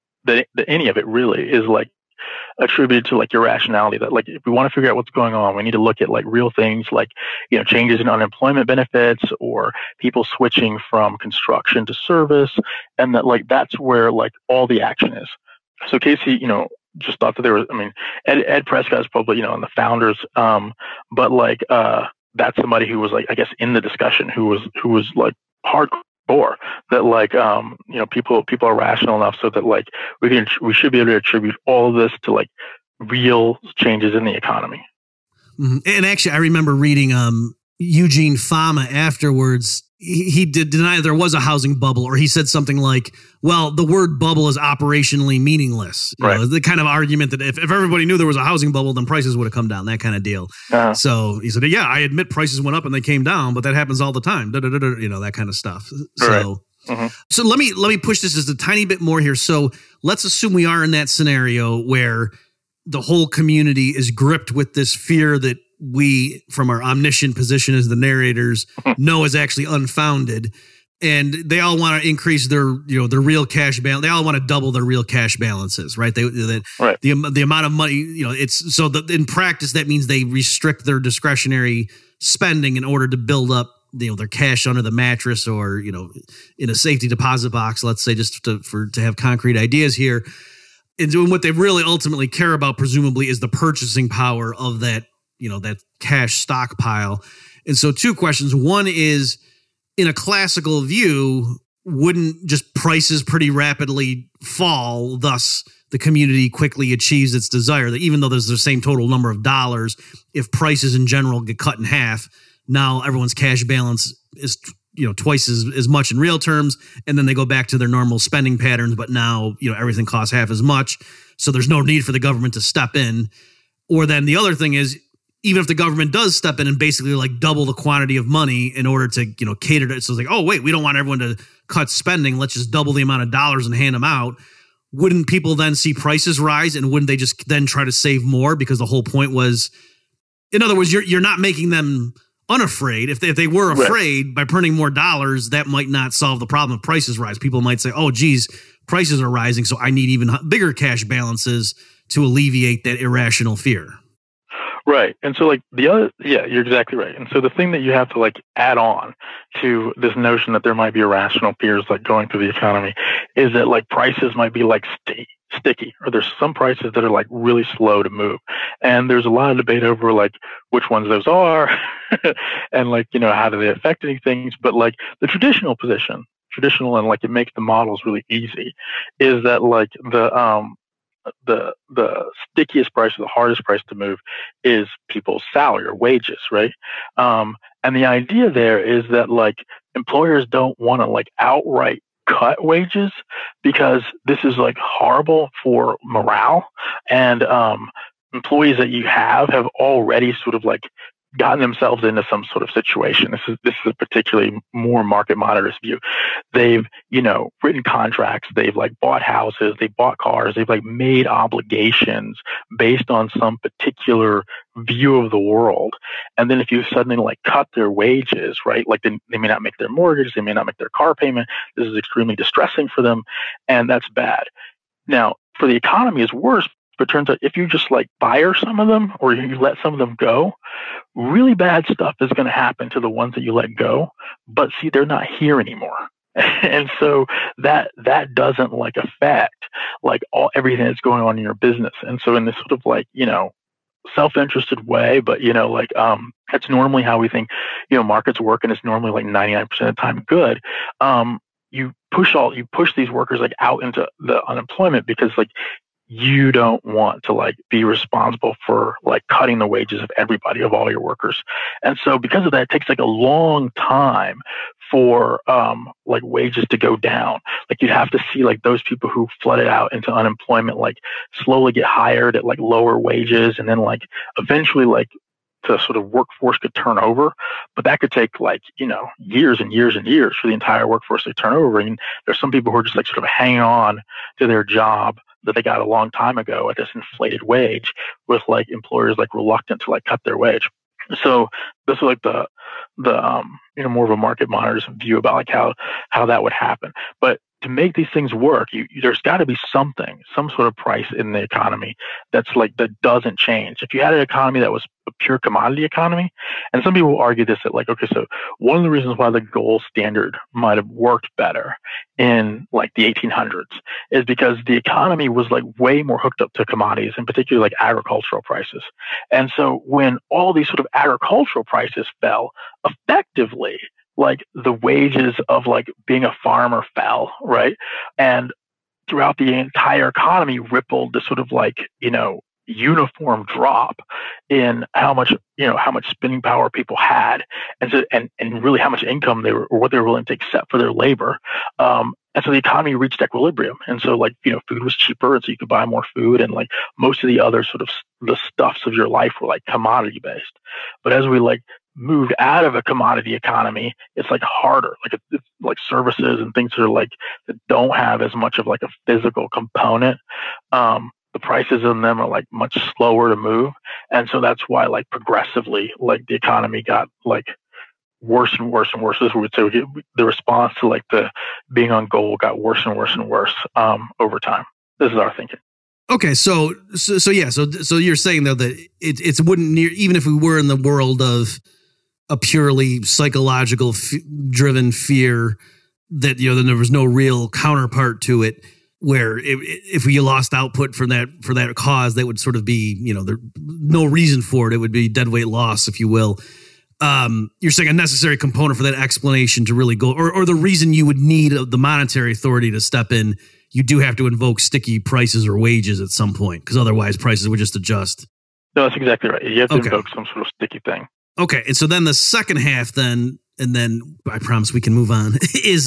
it really is like attributed to like irrationality, that like if we want to figure out what's going on, we need to look at like real things like, changes in unemployment benefits or people switching from construction to service. And that like, that's where like all the action is. So Casey, just thought that there was, Ed Prescott is probably, in the founders. But like, that's somebody who was like, I guess in the discussion who was like hardcore, that like, people are rational enough so that like we should be able to attribute all of this to like real changes in the economy. Mm-hmm. And actually I remember reading, Eugene Fama afterwards. He did deny there was a housing bubble, or he said something like, well, the word bubble is operationally meaningless. You know, the kind of argument that if everybody knew there was a housing bubble, then prices would have come down, that kind of deal. Uh-huh. So he said, yeah, I admit prices went up and they came down, but that happens all the time. That kind of stuff. So, mm-hmm. So let me push this just a tiny bit more here. So let's assume we are in that scenario where the whole community is gripped with this fear that we, from our omniscient position as the narrators, know is actually unfounded, and they all want to increase their real cash balance. They all want to double their real cash balances, right? The amount of money, it's so that in practice that means they restrict their discretionary spending in order to build up their cash under the mattress or in a safety deposit box. Let's say, just to have concrete ideas here, and doing what they really ultimately care about, presumably, is the purchasing power of that. That cash stockpile. And so two questions. One is, in a classical view, wouldn't just prices pretty rapidly fall, thus the community quickly achieves its desire? That even though there's the same total number of dollars, if prices in general get cut in half, now everyone's cash balance is twice as much in real terms, and then they go back to their normal spending patterns, but now everything costs half as much, so there's no need for the government to step in. Or then the other thing is, even if the government does step in and basically like double the quantity of money in order to, cater to it. So it's like, oh, wait, we don't want everyone to cut spending. Let's just double the amount of dollars and hand them out. Wouldn't people then see prices rise, and wouldn't they just then try to save more? Because the whole point was, in other words, you're not making them unafraid. If they were afraid by printing more dollars, that might not solve the problem if prices rise. People might say, oh, geez, prices are rising, so I need even bigger cash balances to alleviate that irrational fear. Right. And so like you're exactly right. And so the thing that you have to like add on to this notion that there might be irrational fears like going through the economy is that like prices might be like sticky, or there's some prices that are like really slow to move. And there's a lot of debate over like which ones those are and like, how do they affect anything? But like the traditional and like it makes the models really easy, is that like the stickiest price or the hardest price to move is people's salary or wages, right? And the idea there is that like employers don't want to like outright cut wages, because this is like horrible for morale, and employees that you have already sort of like gotten themselves into some sort of situation. This is a particularly more market monitor's view. They've, written contracts, they've like bought houses, they bought cars, they've like made obligations based on some particular view of the world. And then if you suddenly like cut their wages, right? Like they may not make their mortgage, they may not make their car payment. This is extremely distressing for them, and that's bad. Now, for the economy, it's worse. But it turns out if you just like fire some of them, or you let some of them go, really bad stuff is going to happen to the ones that you let go. But see, they're not here anymore. And so that doesn't like affect like everything that's going on in your business. And so in this sort of like, self-interested way, but that's normally how we think, markets work, and it's normally like 99% of the time good. You push these workers like out into the unemployment, because like you don't want to like be responsible for like cutting the wages of everybody, of all your workers. And so because of that, it takes like a long time for like wages to go down. Like you'd have to see like those people who flooded out into unemployment like slowly get hired at like lower wages, and then like eventually like the sort of workforce could turn over. But that could take like, years and years and years for the entire workforce to turn over. And there's some people who are just like sort of hanging on to their job that they got a long time ago at this inflated wage, with like employers like reluctant to like cut their wage. So this is like the more of a market monitor's view about like how that would happen. But to make these things work, there's got to be some sort of price in the economy that doesn't change. If you had an economy that was a pure commodity economy, and some people argue this, that like, okay, so one of the reasons why the gold standard might have worked better in like the 1800s is because the economy was like way more hooked up to commodities, in particular like agricultural prices. And so when all these sort of agricultural prices fell, effectively, like the wages of like being a farmer fell, right? And throughout the entire economy rippled this sort of like, uniform drop in how much spending power people had, and so and really how much income they were, or what they were willing to accept for their labor. And so the economy reached equilibrium. And so like, food was cheaper, and so you could buy more food, and like most of the other sort of the stuffs of your life were like commodity based. But as we like moved out of a commodity economy, it's like harder, like it's like services and things that are like that don't have as much of like a physical component. The prices in them are like much slower to move, and so that's why like progressively like the economy got like worse and worse and worse. This we would say the response to like the being on gold got worse and worse and worse over time. This is our thinking. Okay, so you're saying though that it wouldn't even if we were in the world of a purely psychological driven fear, that then there was no real counterpart to it, where if we lost output for that cause, that would sort of be there no reason for it. It would be deadweight loss, if you will. You're saying a necessary component for that explanation to really go, or the reason you would need the monetary authority to step in, you do have to invoke sticky prices or wages at some point, because otherwise prices would just adjust. No, that's exactly right. You have to invoke some sort of sticky thing. Okay, and so then the second half, and then I promise we can move on, is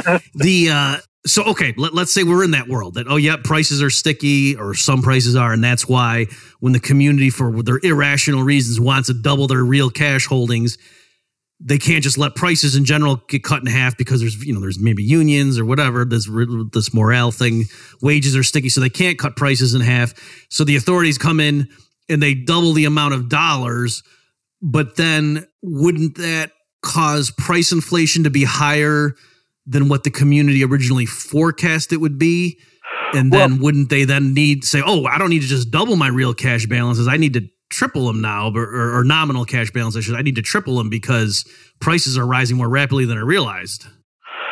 so okay, let's say we're in that world that, prices are sticky, or some prices are, and that's why when the community, for their irrational reasons, wants to double their real cash holdings, they can't just let prices in general get cut in half, because there's maybe unions or whatever, this morale thing. Wages are sticky, so they can't cut prices in half. So the authorities come in and they double the amount of dollars. But then wouldn't that cause price inflation to be higher than what the community originally forecast it would be? And then wouldn't they then need to say, oh, I don't need to just double my real cash balances, I need to triple them now, or nominal cash balances, I need to triple them because prices are rising more rapidly than I realized?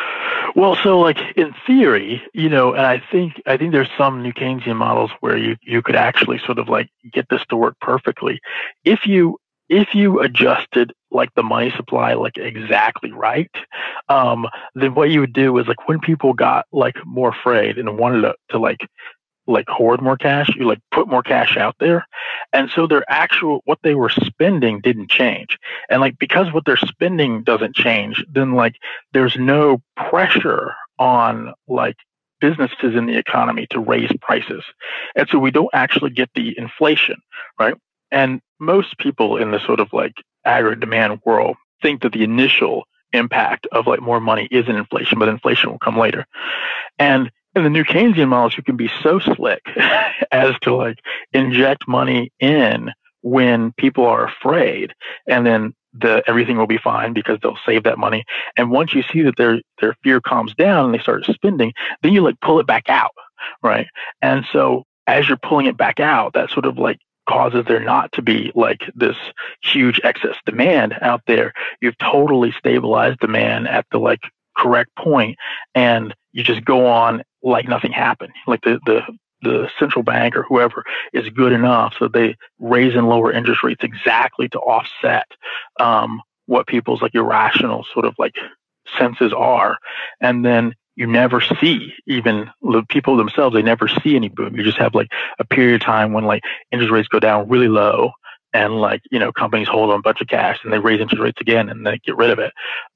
Well, so like in theory, and I think there's some new Keynesian models where you could actually sort of like get this to work perfectly if you adjusted like the money supply like exactly right. Then what you would do is like when people got like more afraid and wanted to like hoard more cash, you like put more cash out there. And so their actual, what they were spending didn't change. And like, because what they're spending doesn't change, then like there's no pressure on like businesses in the economy to raise prices. And so we don't actually get the inflation, right? And most people in the sort of like aggregate demand world think that the initial impact of like more money isn't inflation, but inflation will come later. And in the new Keynesian models, you can be so slick as to like inject money in when people are afraid, and then everything will be fine because they'll save that money. And once you see that their fear calms down and they start spending, then you like pull it back out, right? And so as you're pulling it back out, that sort of like causes there not to be like this huge excess demand out there. You've totally stabilized demand at the like correct point, and you just go on like nothing happened. Like the central bank or whoever is good enough so they raise and lower interest rates exactly to offset what people's like irrational sort of like senses are. And then you never see, even the people themselves, they never see any boom. You just have like a period of time when like interest rates go down really low, and like, companies hold on a bunch of cash and they raise interest rates again and they get rid of it.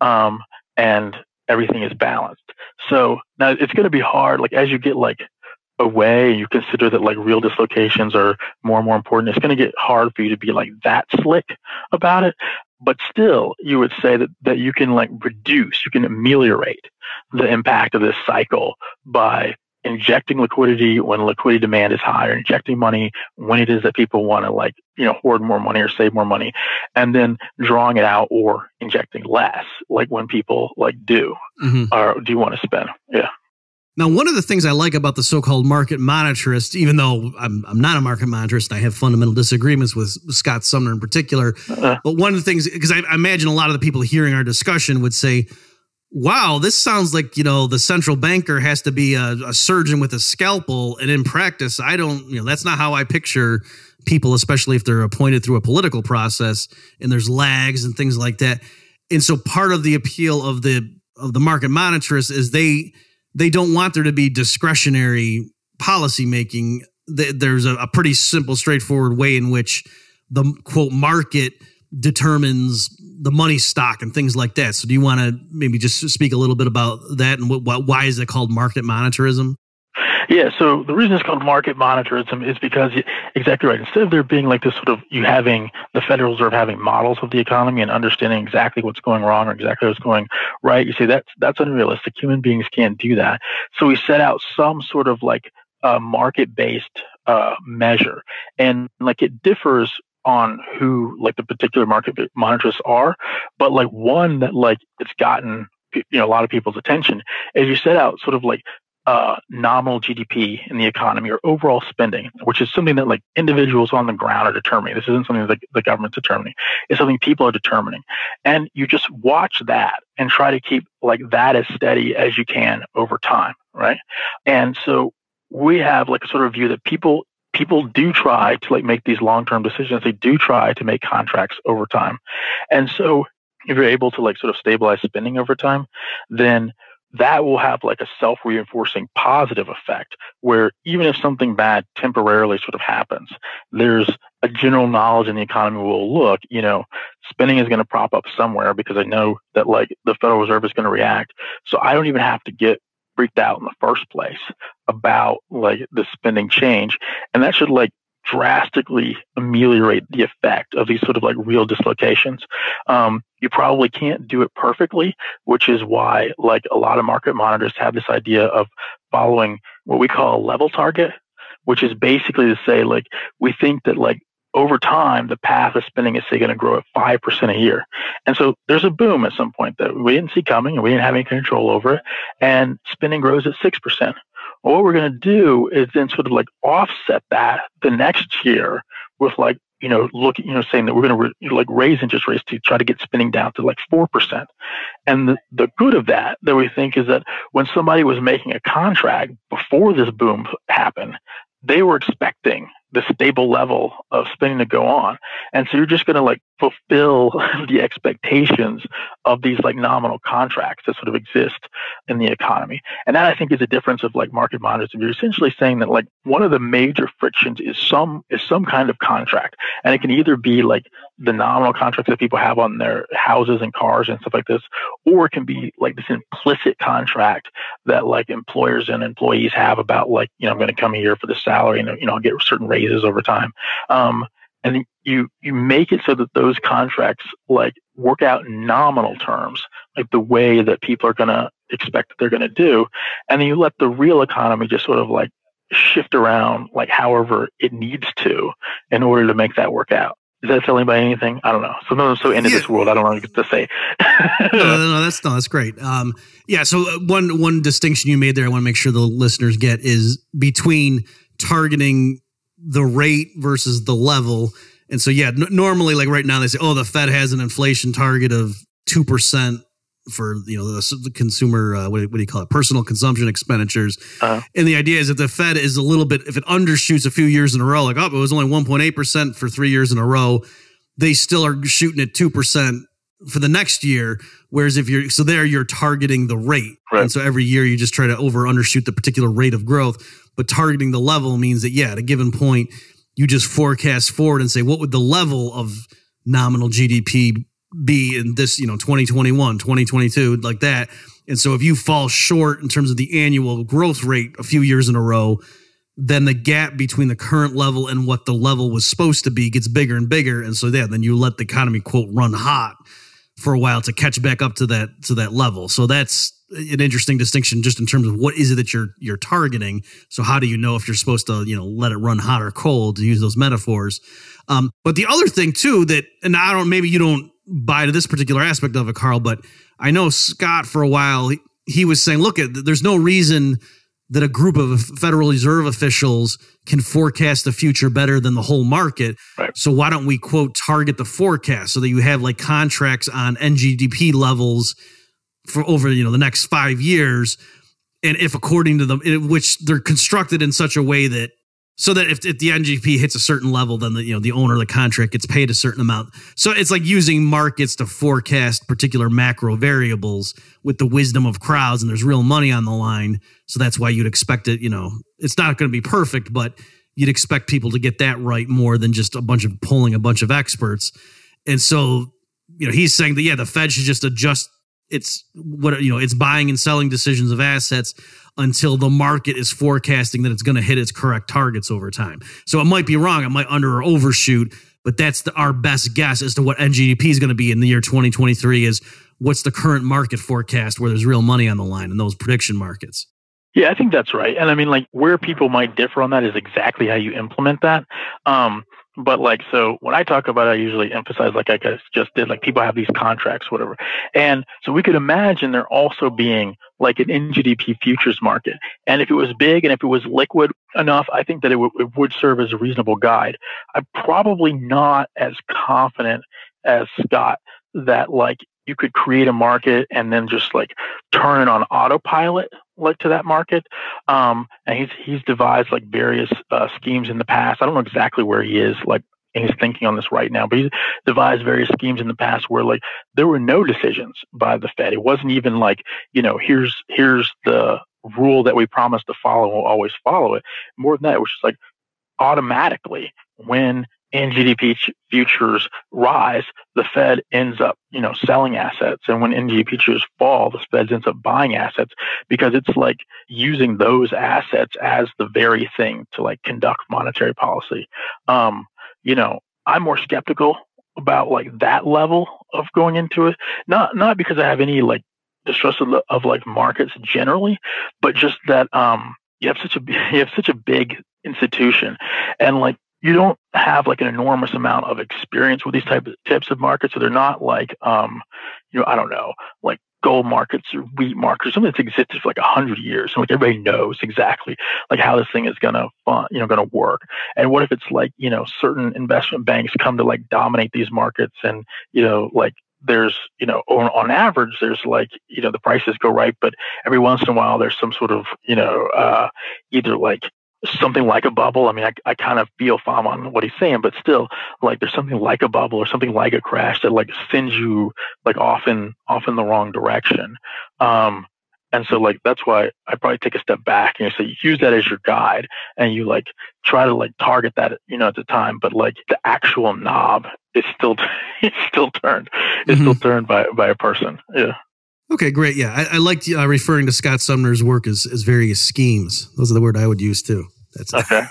And everything is balanced. So now it's going to be hard. Like as you get like away, you consider that like real dislocations are more and more important. It's going to get hard for you to be like that slick about it. But still, you would say that you can like reduce, you can ameliorate the impact of this cycle by injecting liquidity when liquidity demand is higher, injecting money when it is that people want to like, hoard more money or save more money, and then drawing it out or injecting less, like when people like do, or do you want to spend? Yeah. Now, one of the things I like about the so-called market monetarist, even though I'm not a market monetarist, I have fundamental disagreements with Scott Sumner in particular. But one of the things, because I imagine a lot of the people hearing our discussion would say, wow, this sounds like, the central banker has to be a surgeon with a scalpel. And in practice, I don't, that's not how I picture people, especially if they're appointed through a political process and there's lags and things like that. And so part of the appeal of the market monetarist is they don't want there to be discretionary policy making. There's a pretty simple, straightforward way in which the quote market determines the money stock and things like that. So do you want to maybe just speak a little bit about that and why is it called market monetarism? Yeah, so the reason it's called market monetarism is because, exactly right, instead of there being like this sort of, you having the Federal Reserve having models of the economy and understanding exactly what's going wrong or exactly what's going right, you say that's unrealistic. Human beings can't do that. So we set out some sort of like market-based measure. And like it differs on who like the particular market monetarists are, but like one that like it's gotten a lot of people's attention is you set out sort of like nominal GDP in the economy or overall spending, which is something that like individuals on the ground are determining. This isn't something that the government's determining. It's something people are determining. And you just watch that and try to keep like that as steady as you can over time, right? And so we have like a sort of view that people do try to like make these long-term decisions. They do try to make contracts over time. And so if you're able to like sort of stabilize spending over time, then that will have like a self-reinforcing positive effect where even if something bad temporarily sort of happens, there's a general knowledge in the economy will look, spending is going to prop up somewhere because I know that like the Federal Reserve is going to react. So I don't even have to get freaked out in the first place about like the spending change. And that should like drastically ameliorate the effect of these sort of like real dislocations. You probably can't do it perfectly, which is why like a lot of market monitors have this idea of following what we call a level target, which is basically to say like we think that like over time the path of spending is say going to grow at 5% a year. And so there's a boom at some point that we didn't see coming and we didn't have any control over it, and spending grows at 6%. Well, what we're going to do is then sort of like offset that the next year with like, saying that we're going to raise interest rates to try to get spending down to like 4%. And the good of that we think is that when somebody was making a contract before this boom happened, they were expecting the stable level of spending to go on. And so you're just going to like fulfill the expectations of these like nominal contracts that sort of exist in the economy. And that I think is a difference of like market modernism. You're essentially saying that like one of the major frictions is some kind of contract. And it can either be like the nominal contracts that people have on their houses and cars and stuff like this, or it can be like this implicit contract that like employers and employees have about like, I'm going to come here for the salary and, I'll get certain raises over time. And you make it so that those contracts like work out in nominal terms, like the way that people are going to expect that they're going to do. And then you let the real economy just sort of like shift around like however it needs to in order to make that work out. Is that telling anybody anything? I don't know. Sometimes I'm so into this world, I don't know what to say. No, that's great. So one distinction you made there, I want to make sure the listeners get, is between targeting the rate versus the level. And so, normally, like right now, they say, the Fed has an inflation target of 2% for the consumer, what do you call it, personal consumption expenditures. And the idea is that the Fed is a little bit, if it undershoots a few years in a row, like it was only 1.8% for 3 years in a row, they still are shooting at 2% for the next year. Whereas you're targeting the rate, right? And so every year you just try to undershoot the particular rate of growth. But targeting the level means that at a given point you just forecast forward and say, what would the level of nominal GDP be in this, 2021, 2022, like that. And so if you fall short in terms of the annual growth rate a few years in a row, then the gap between the current level and what the level was supposed to be gets bigger and bigger. And so then you let the economy, quote, run hot for a while to catch back up to that level. So that's an interesting distinction just in terms of what is it that you're targeting. So how do you know if you're supposed to, let it run hot or cold, to use those metaphors? But the other thing too maybe you don't buy to this particular aspect of it, Carl, but I know Scott for a while, he was saying, look, there's no reason that a group of Federal Reserve officials can forecast the future better than the whole market. Right. So why don't we, quote, target the forecast so that you have like contracts on NGDP levels for over, the next 5 years. And if according to them, which they're constructed in such a way that, so that if the NGDP hits a certain level, then the owner of the contract gets paid a certain amount. So it's like using markets to forecast particular macro variables with the wisdom of crowds, and there's real money on the line. So that's why you'd expect it, it's not going to be perfect, but you'd expect people to get that right more than just polling a bunch of experts. And so, he's saying that, the Fed should just adjust its buying and selling decisions of assets until the market is forecasting that it's going to hit its correct targets over time. So it might be wrong. It might under or overshoot, but that's our best guess as to what NGDP is going to be in the year 2023 is what's the current market forecast where there's real money on the line in those prediction markets. Yeah, I think that's right. And I mean, like where people might differ on that is exactly how you implement that. But so when I talk about it, I usually emphasize, like I just did, like people have these contracts, whatever. And so we could imagine there also being like an NGDP futures market. And if it was big and if it was liquid enough, I think that it would serve as a reasonable guide. I'm probably not as confident as Scott that like you could create a market and then just like turn it on autopilot like to that market. And he's devised like various schemes in the past. I don't know exactly where he is like in his thinking on this right now, but he's devised various schemes in the past where like there were no decisions by the Fed. It wasn't even like, here's the rule that we promised to follow, we'll always follow it. More than that, it was just like automatically when NGDP futures rise, the Fed ends up, selling assets. And when NGDP futures fall, the Fed ends up buying assets because it's like using those assets as the very thing to like conduct monetary policy. I'm more skeptical about like that level of going into it. Not because I have any like distrust of like markets generally, but just that you have such a big institution and like you don't have like an enormous amount of experience with these types of markets. So they're not like, I don't know, like gold markets or wheat markets, something that's existed for like 100 years, and like everybody knows exactly like how this thing is gonna work. And what if it's like, certain investment banks come to like dominate these markets, and like there's, on average, there's like, the prices go right, but every once in a while there's some sort of, either like something like a bubble. I mean, I kind of feel Pham on what he's saying, but still, like there's something like a bubble or something like a crash that like sends you like off in the wrong direction. And so like that's why I probably take a step back and you use that as your guide, and you like try to like target that at the time, but like the actual knob is still turned by a person. Yeah. Okay, great. Yeah, I liked referring to Scott Sumner's work as various schemes. Those are the word I would use too. That's okay.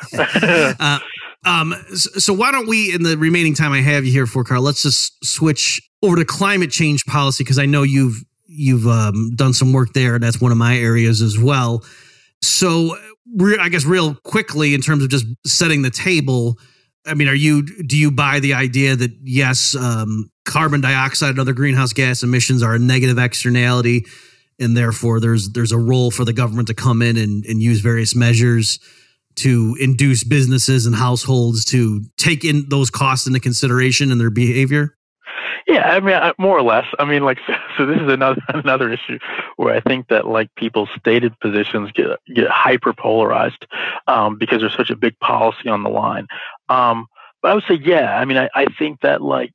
So why don't we, in the remaining time I have you here for, Carl, let's just switch over to climate change policy, because I know you've done some work there, and that's one of my areas as well. So I guess real quickly, in terms of just setting the table, I mean, do you buy the idea that yes, carbon dioxide and other greenhouse gas emissions are a negative externality, and therefore there's a role for the government to come in and use various measures to induce businesses and households to take in those costs into consideration in their behavior? Yeah, I mean, more or less. I mean, like, so this is another issue where I think that like people's stated positions get hyper polarized because there's such a big policy on the line. But I would say, yeah, I mean, I think that like,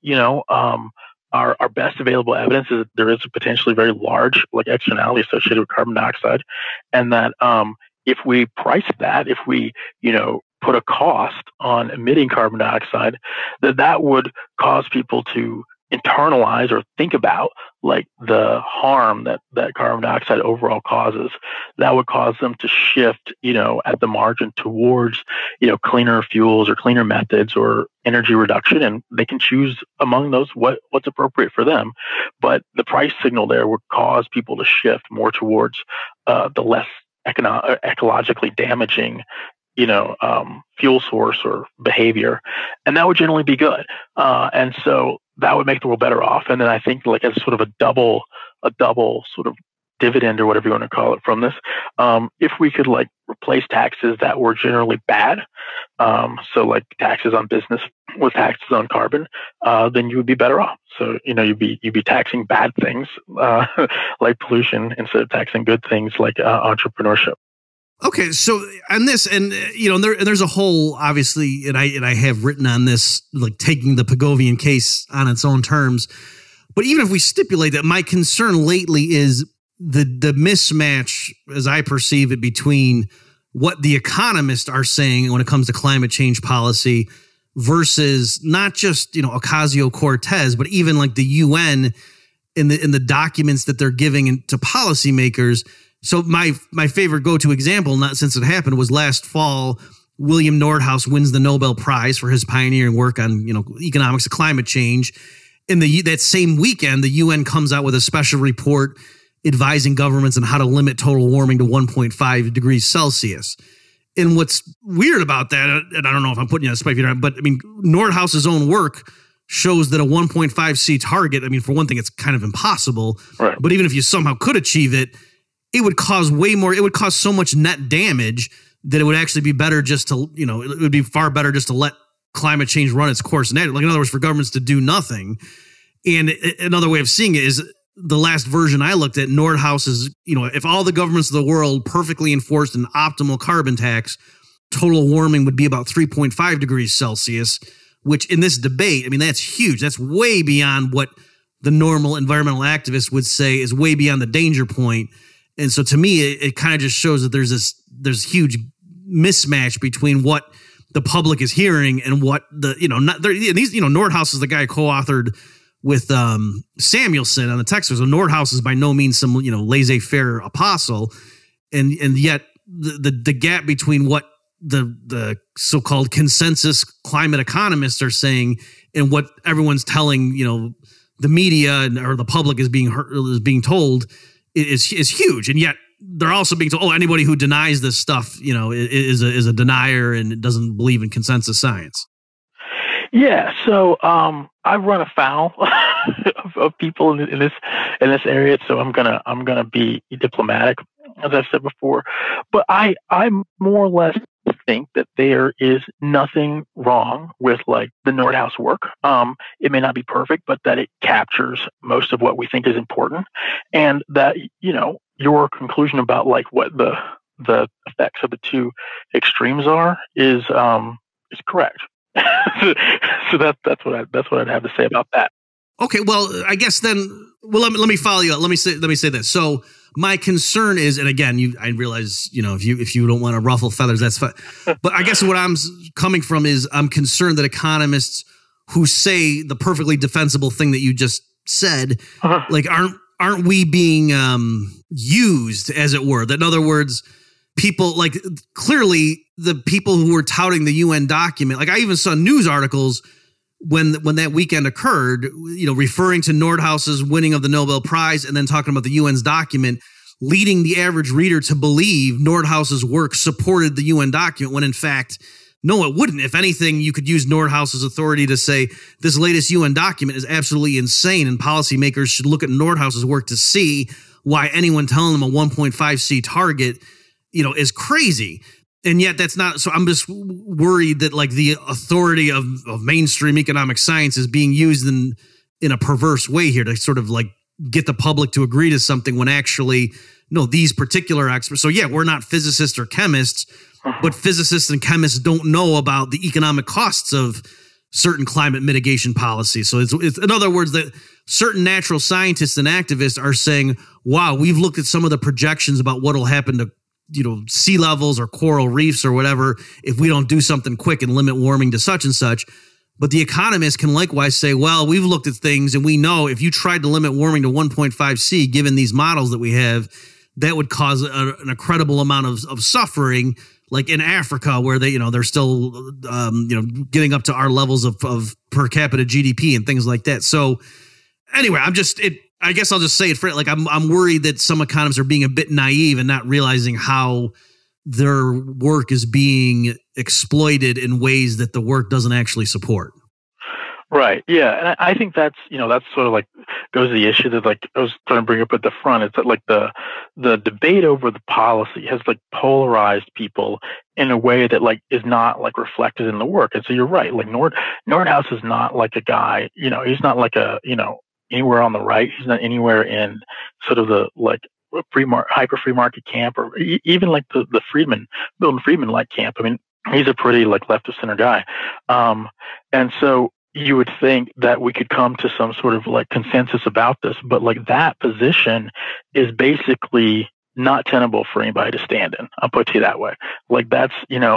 our best available evidence is that there is a potentially very large like externality associated with carbon dioxide, and that if we price that, if we, put a cost on emitting carbon dioxide, that would cause people to internalize or think about like the harm that carbon dioxide overall causes. That would cause them to shift, at the margin towards, cleaner fuels or cleaner methods or energy reduction, and they can choose among those what's appropriate for them. But the price signal there would cause people to shift more towards the less ecologically damaging fuel source or behavior, and that would generally be good. And so that would make the world better off. And then I think like as sort of a double sort of dividend or whatever you want to call it from this, if we could like replace taxes that were generally bad, so like taxes on business with taxes on carbon, then you would be better off. So you'd be taxing bad things like pollution instead of taxing good things like entrepreneurship. Okay, so on this, and there's a whole, obviously, and I have written on this, like taking the Pigovian case on its own terms. But even if we stipulate that, my concern lately is the mismatch, as I perceive it, between what the economists are saying when it comes to climate change policy versus not just Ocasio-Cortez, but even like the UN in the documents that they're giving to policymakers. So my favorite go-to example, not since it happened, was last fall. William Nordhaus wins the Nobel Prize for his pioneering work on economics of climate change. In that same weekend, the UN comes out with a special report advising governments on how to limit total warming to 1.5 degrees Celsius. And what's weird about that, and I don't know if I'm putting you on the spot, but I mean, Nordhaus's own work shows that a 1.5C target, I mean, for one thing, it's kind of impossible. Right. But even if you somehow could achieve it, it would cause so much net damage that it would actually be better just to, it would be far better just to let climate change run its course. Like, in other words, for governments to do nothing. And another way of seeing it is the last version I looked at, Nordhaus is, if all the governments of the world perfectly enforced an optimal carbon tax, total warming would be about 3.5 degrees Celsius, which in this debate, I mean, that's huge. That's way beyond what the normal environmental activists would say is way beyond the danger point. And so to me, it kind of just shows that there's huge mismatch between what the public is hearing and what Nordhaus is the guy co-authored with Samuelson on the text. So Nordhaus is by no means some laissez-faire apostle, and yet the gap between what the so-called consensus climate economists are saying and what everyone's telling the media or the public is being told is huge. And yet they're also being told, anybody who denies this stuff, is a denier and doesn't believe in consensus science. Yeah. So, run afoul of people in this area, so I'm gonna be diplomatic, as I've said before. But I more or less think that there is nothing wrong with like the Nordhaus work. It may not be perfect, but that it captures most of what we think is important, and that your conclusion about like what the effects of the two extremes are is correct. So that's what I'd have to say about that. Okay, well, I guess then, let me follow you up. Let me say this. So my concern is, and again, I realize, if you don't want to ruffle feathers, that's fine. But I guess what I'm coming from is I'm concerned that economists who say the perfectly defensible thing that you just said, like aren't we being used, as it were? That in other words, people like clearly the people who were touting the UN document, like I even saw news articles when that weekend occurred, referring to Nordhaus's winning of the Nobel Prize and then talking about the UN's document, leading the average reader to believe Nordhaus's work supported the UN document when in fact, no, it wouldn't. If anything, you could use Nordhaus's authority to say this latest UN document is absolutely insane and policymakers should look at Nordhaus's work to see why anyone telling them a 1.5 C target, is crazy. And yet that's not, so I'm just worried that like the authority of mainstream economic science is being used in a perverse way here to sort of like get the public to agree to something when actually, no, these particular experts. So yeah, we're not physicists or chemists, but physicists and chemists don't know about the economic costs of certain climate mitigation policies. So it's in other words that certain natural scientists and activists are saying, wow, we've looked at some of the projections about what will happen to sea levels or coral reefs or whatever if we don't do something quick and limit warming to such and such. But the economists can likewise say, well, we've looked at things and we know if you tried to limit warming to 1.5 C, given these models that we have, that would cause an incredible amount of suffering, like in Africa where they're still, getting up to our levels of per capita GDP and things like that. So anyway, I guess I'll just say it for like I'm worried that some economists are being a bit naive and not realizing how their work is being exploited in ways that the work doesn't actually support. Right. Yeah. And I think that's sort of like goes to the issue that like I was trying to bring up at the front. It's that like the debate over the policy has like polarized people in a way that like is not like reflected in the work. And so you're right. Like Nordhaus is not like a guy, he's not like a, anywhere on the right. He's not anywhere in sort of the like hyper free market camp or even like the Milton Friedman like camp. I mean, he's a pretty like left of center guy. And so you would think that we could come to some sort of like consensus about this, but like that position is basically not tenable for anybody to stand in. I'll put it to you that way. Like that's,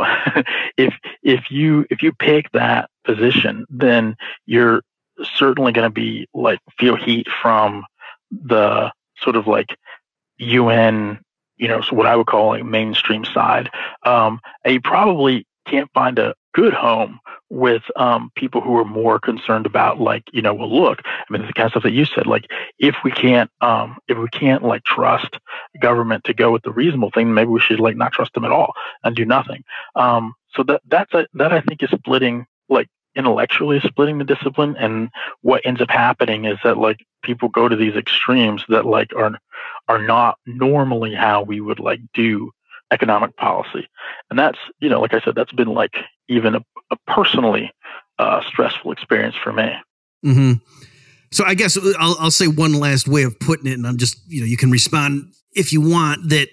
if you pick that position, then you're certainly going to be like feel heat from the sort of like UN, so what I would call like mainstream side. And you probably can't find a good home with people who are more concerned about like, well, look, I mean, the kind of stuff that you said, like if we can't like trust government to go with the reasonable thing, maybe we should like not trust them at all and do nothing. So that I think is splitting, like intellectually splitting the discipline. And what ends up happening is that like people go to these extremes that like are not normally how we would like do economic policy. And that's, like I said, that's been like even a personally stressful experience for me. Mm-hmm. So I guess I'll say one last way of putting it, and I'm just, you can respond if you want that.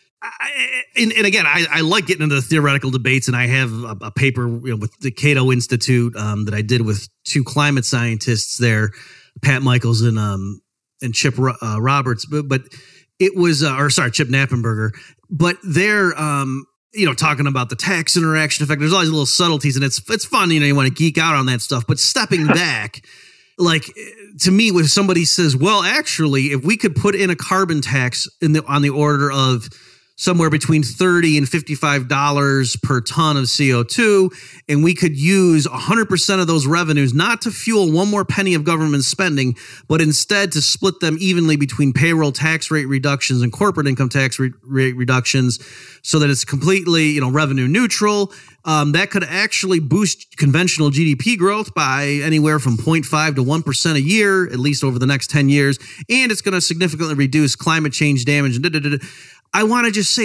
And again, I like getting into the theoretical debates, and I have a paper with the Cato Institute that I did with two climate scientists there, Pat Michaels and Chip Roberts, but it was, Chip Knappenberger, but they're, talking about the tax interaction effect. There's all these little subtleties, and it's fun, you want to geek out on that stuff, but stepping back, like to me, when somebody says, well, actually, if we could put in a carbon tax on the order of somewhere between $30 and $55 per ton of CO2, and we could use 100% of those revenues not to fuel one more penny of government spending, but instead to split them evenly between payroll tax rate reductions and corporate income tax rate reductions, so that it's completely, revenue neutral. That could actually boost conventional GDP growth by anywhere from 0.5 to 1% a year, at least over the next 10 years, and it's going to significantly reduce climate change damage. I want to just say,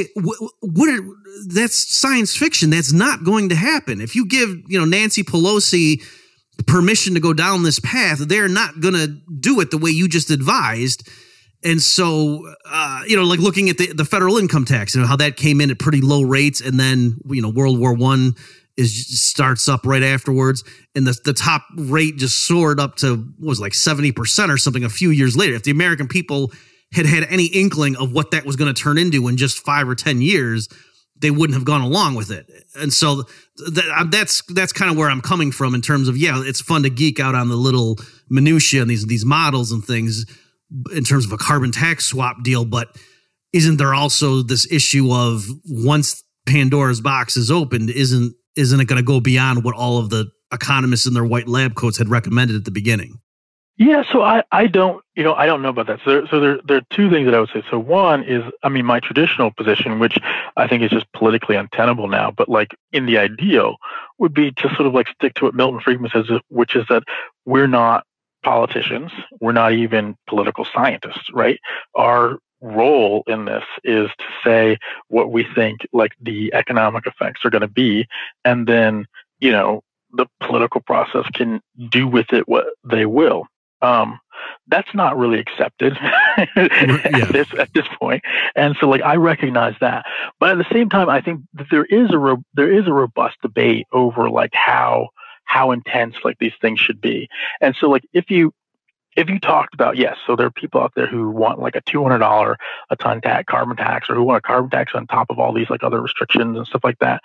that's science fiction. That's not going to happen. If you give, Nancy Pelosi permission to go down this path, they're not going to do it the way you just advised. And so, like looking at the federal income tax, how that came in at pretty low rates, and then, World War I starts up right afterwards, and the top rate just soared up to, what was it, like 70% or something a few years later. If the American people had any inkling of what that was going to turn into in just 5 or 10 years, they wouldn't have gone along with it. And so that's kind of where I'm coming from in terms of, it's fun to geek out on the little minutia and these models and things in terms of a carbon tax swap deal. But isn't there also this issue of, once Pandora's box is opened, isn't it going to go beyond what all of the economists in their white lab coats had recommended at the beginning? Yeah, so I don't know about that. So there are two things that I would say. So one is, my traditional position, which I think is just politically untenable now, but like in the ideal would be to sort of like stick to what Milton Friedman says, which is that we're not politicians. We're not even political scientists, right? Our role in this is to say what we think like the economic effects are going to be, and then, the political process can do with it what they will. That's not really accepted at this point. And so like, I recognize that, but at the same time, I think that there is a robust debate over like how intense like these things should be. And so like, if you talked about, yes, so there are people out there who want like a $200 a ton carbon tax, or who want a carbon tax on top of all these like other restrictions and stuff like that.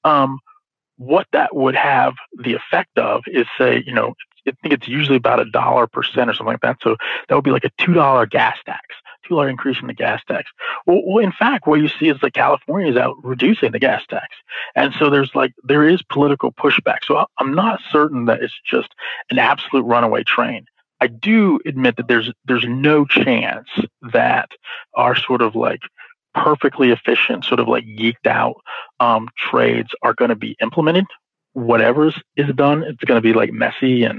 What that would have the effect of is, say, I think it's usually about $1% or something like that. So that would be like a $2 gas tax, $2 increase in the gas tax. Well, in fact, what you see is that California is out reducing the gas tax. And so there is political pushback. So I'm not certain that it's just an absolute runaway train. I do admit that there's no chance that our sort of like perfectly efficient, sort of like geeked out trades are going to be implemented. Whatever is done, it's going to be like messy and,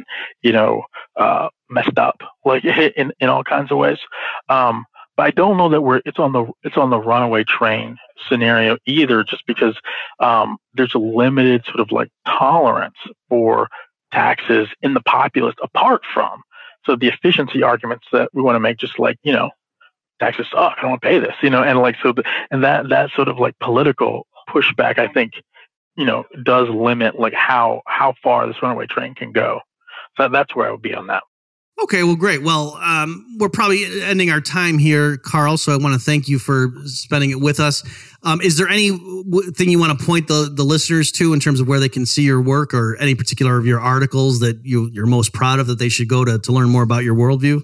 messed up, like in all kinds of ways. But I don't know that it's on the runaway train scenario either, just because there's a limited sort of like tolerance for taxes in the populace, apart from the efficiency arguments that we want to make, just like, taxes suck, I don't want to pay this, and like, and that sort of like political pushback, I think, does limit like how far this runaway train can go. So that's where I would be on that. Okay, well, great. Well, we're probably ending our time here, Carl, so I want to thank you for spending it with us. Is there anything you want to point the listeners to in terms of where they can see your work, or any particular of your articles that you're most proud of that they should go to learn more about your worldview?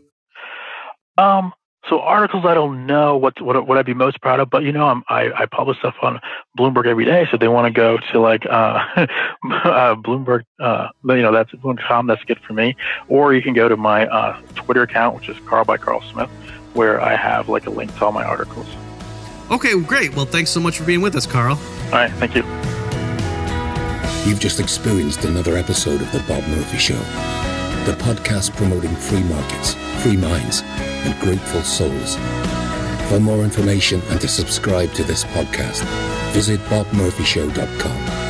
So articles, I don't know what I'd be most proud of, but I publish stuff on Bloomberg every day. So they want to go to like Bloomberg, that's Bloomberg.com. That's good for me. Or you can go to my Twitter account, which is Carl by Carl Smith, where I have like a link to all my articles. Okay, great. Well, thanks so much for being with us, Carl. All right, thank you. You've just experienced another episode of The Bob Murphy Show, the podcast promoting free markets, free minds, and grateful souls. For more information and to subscribe to this podcast, visit bobmurphyshow.com.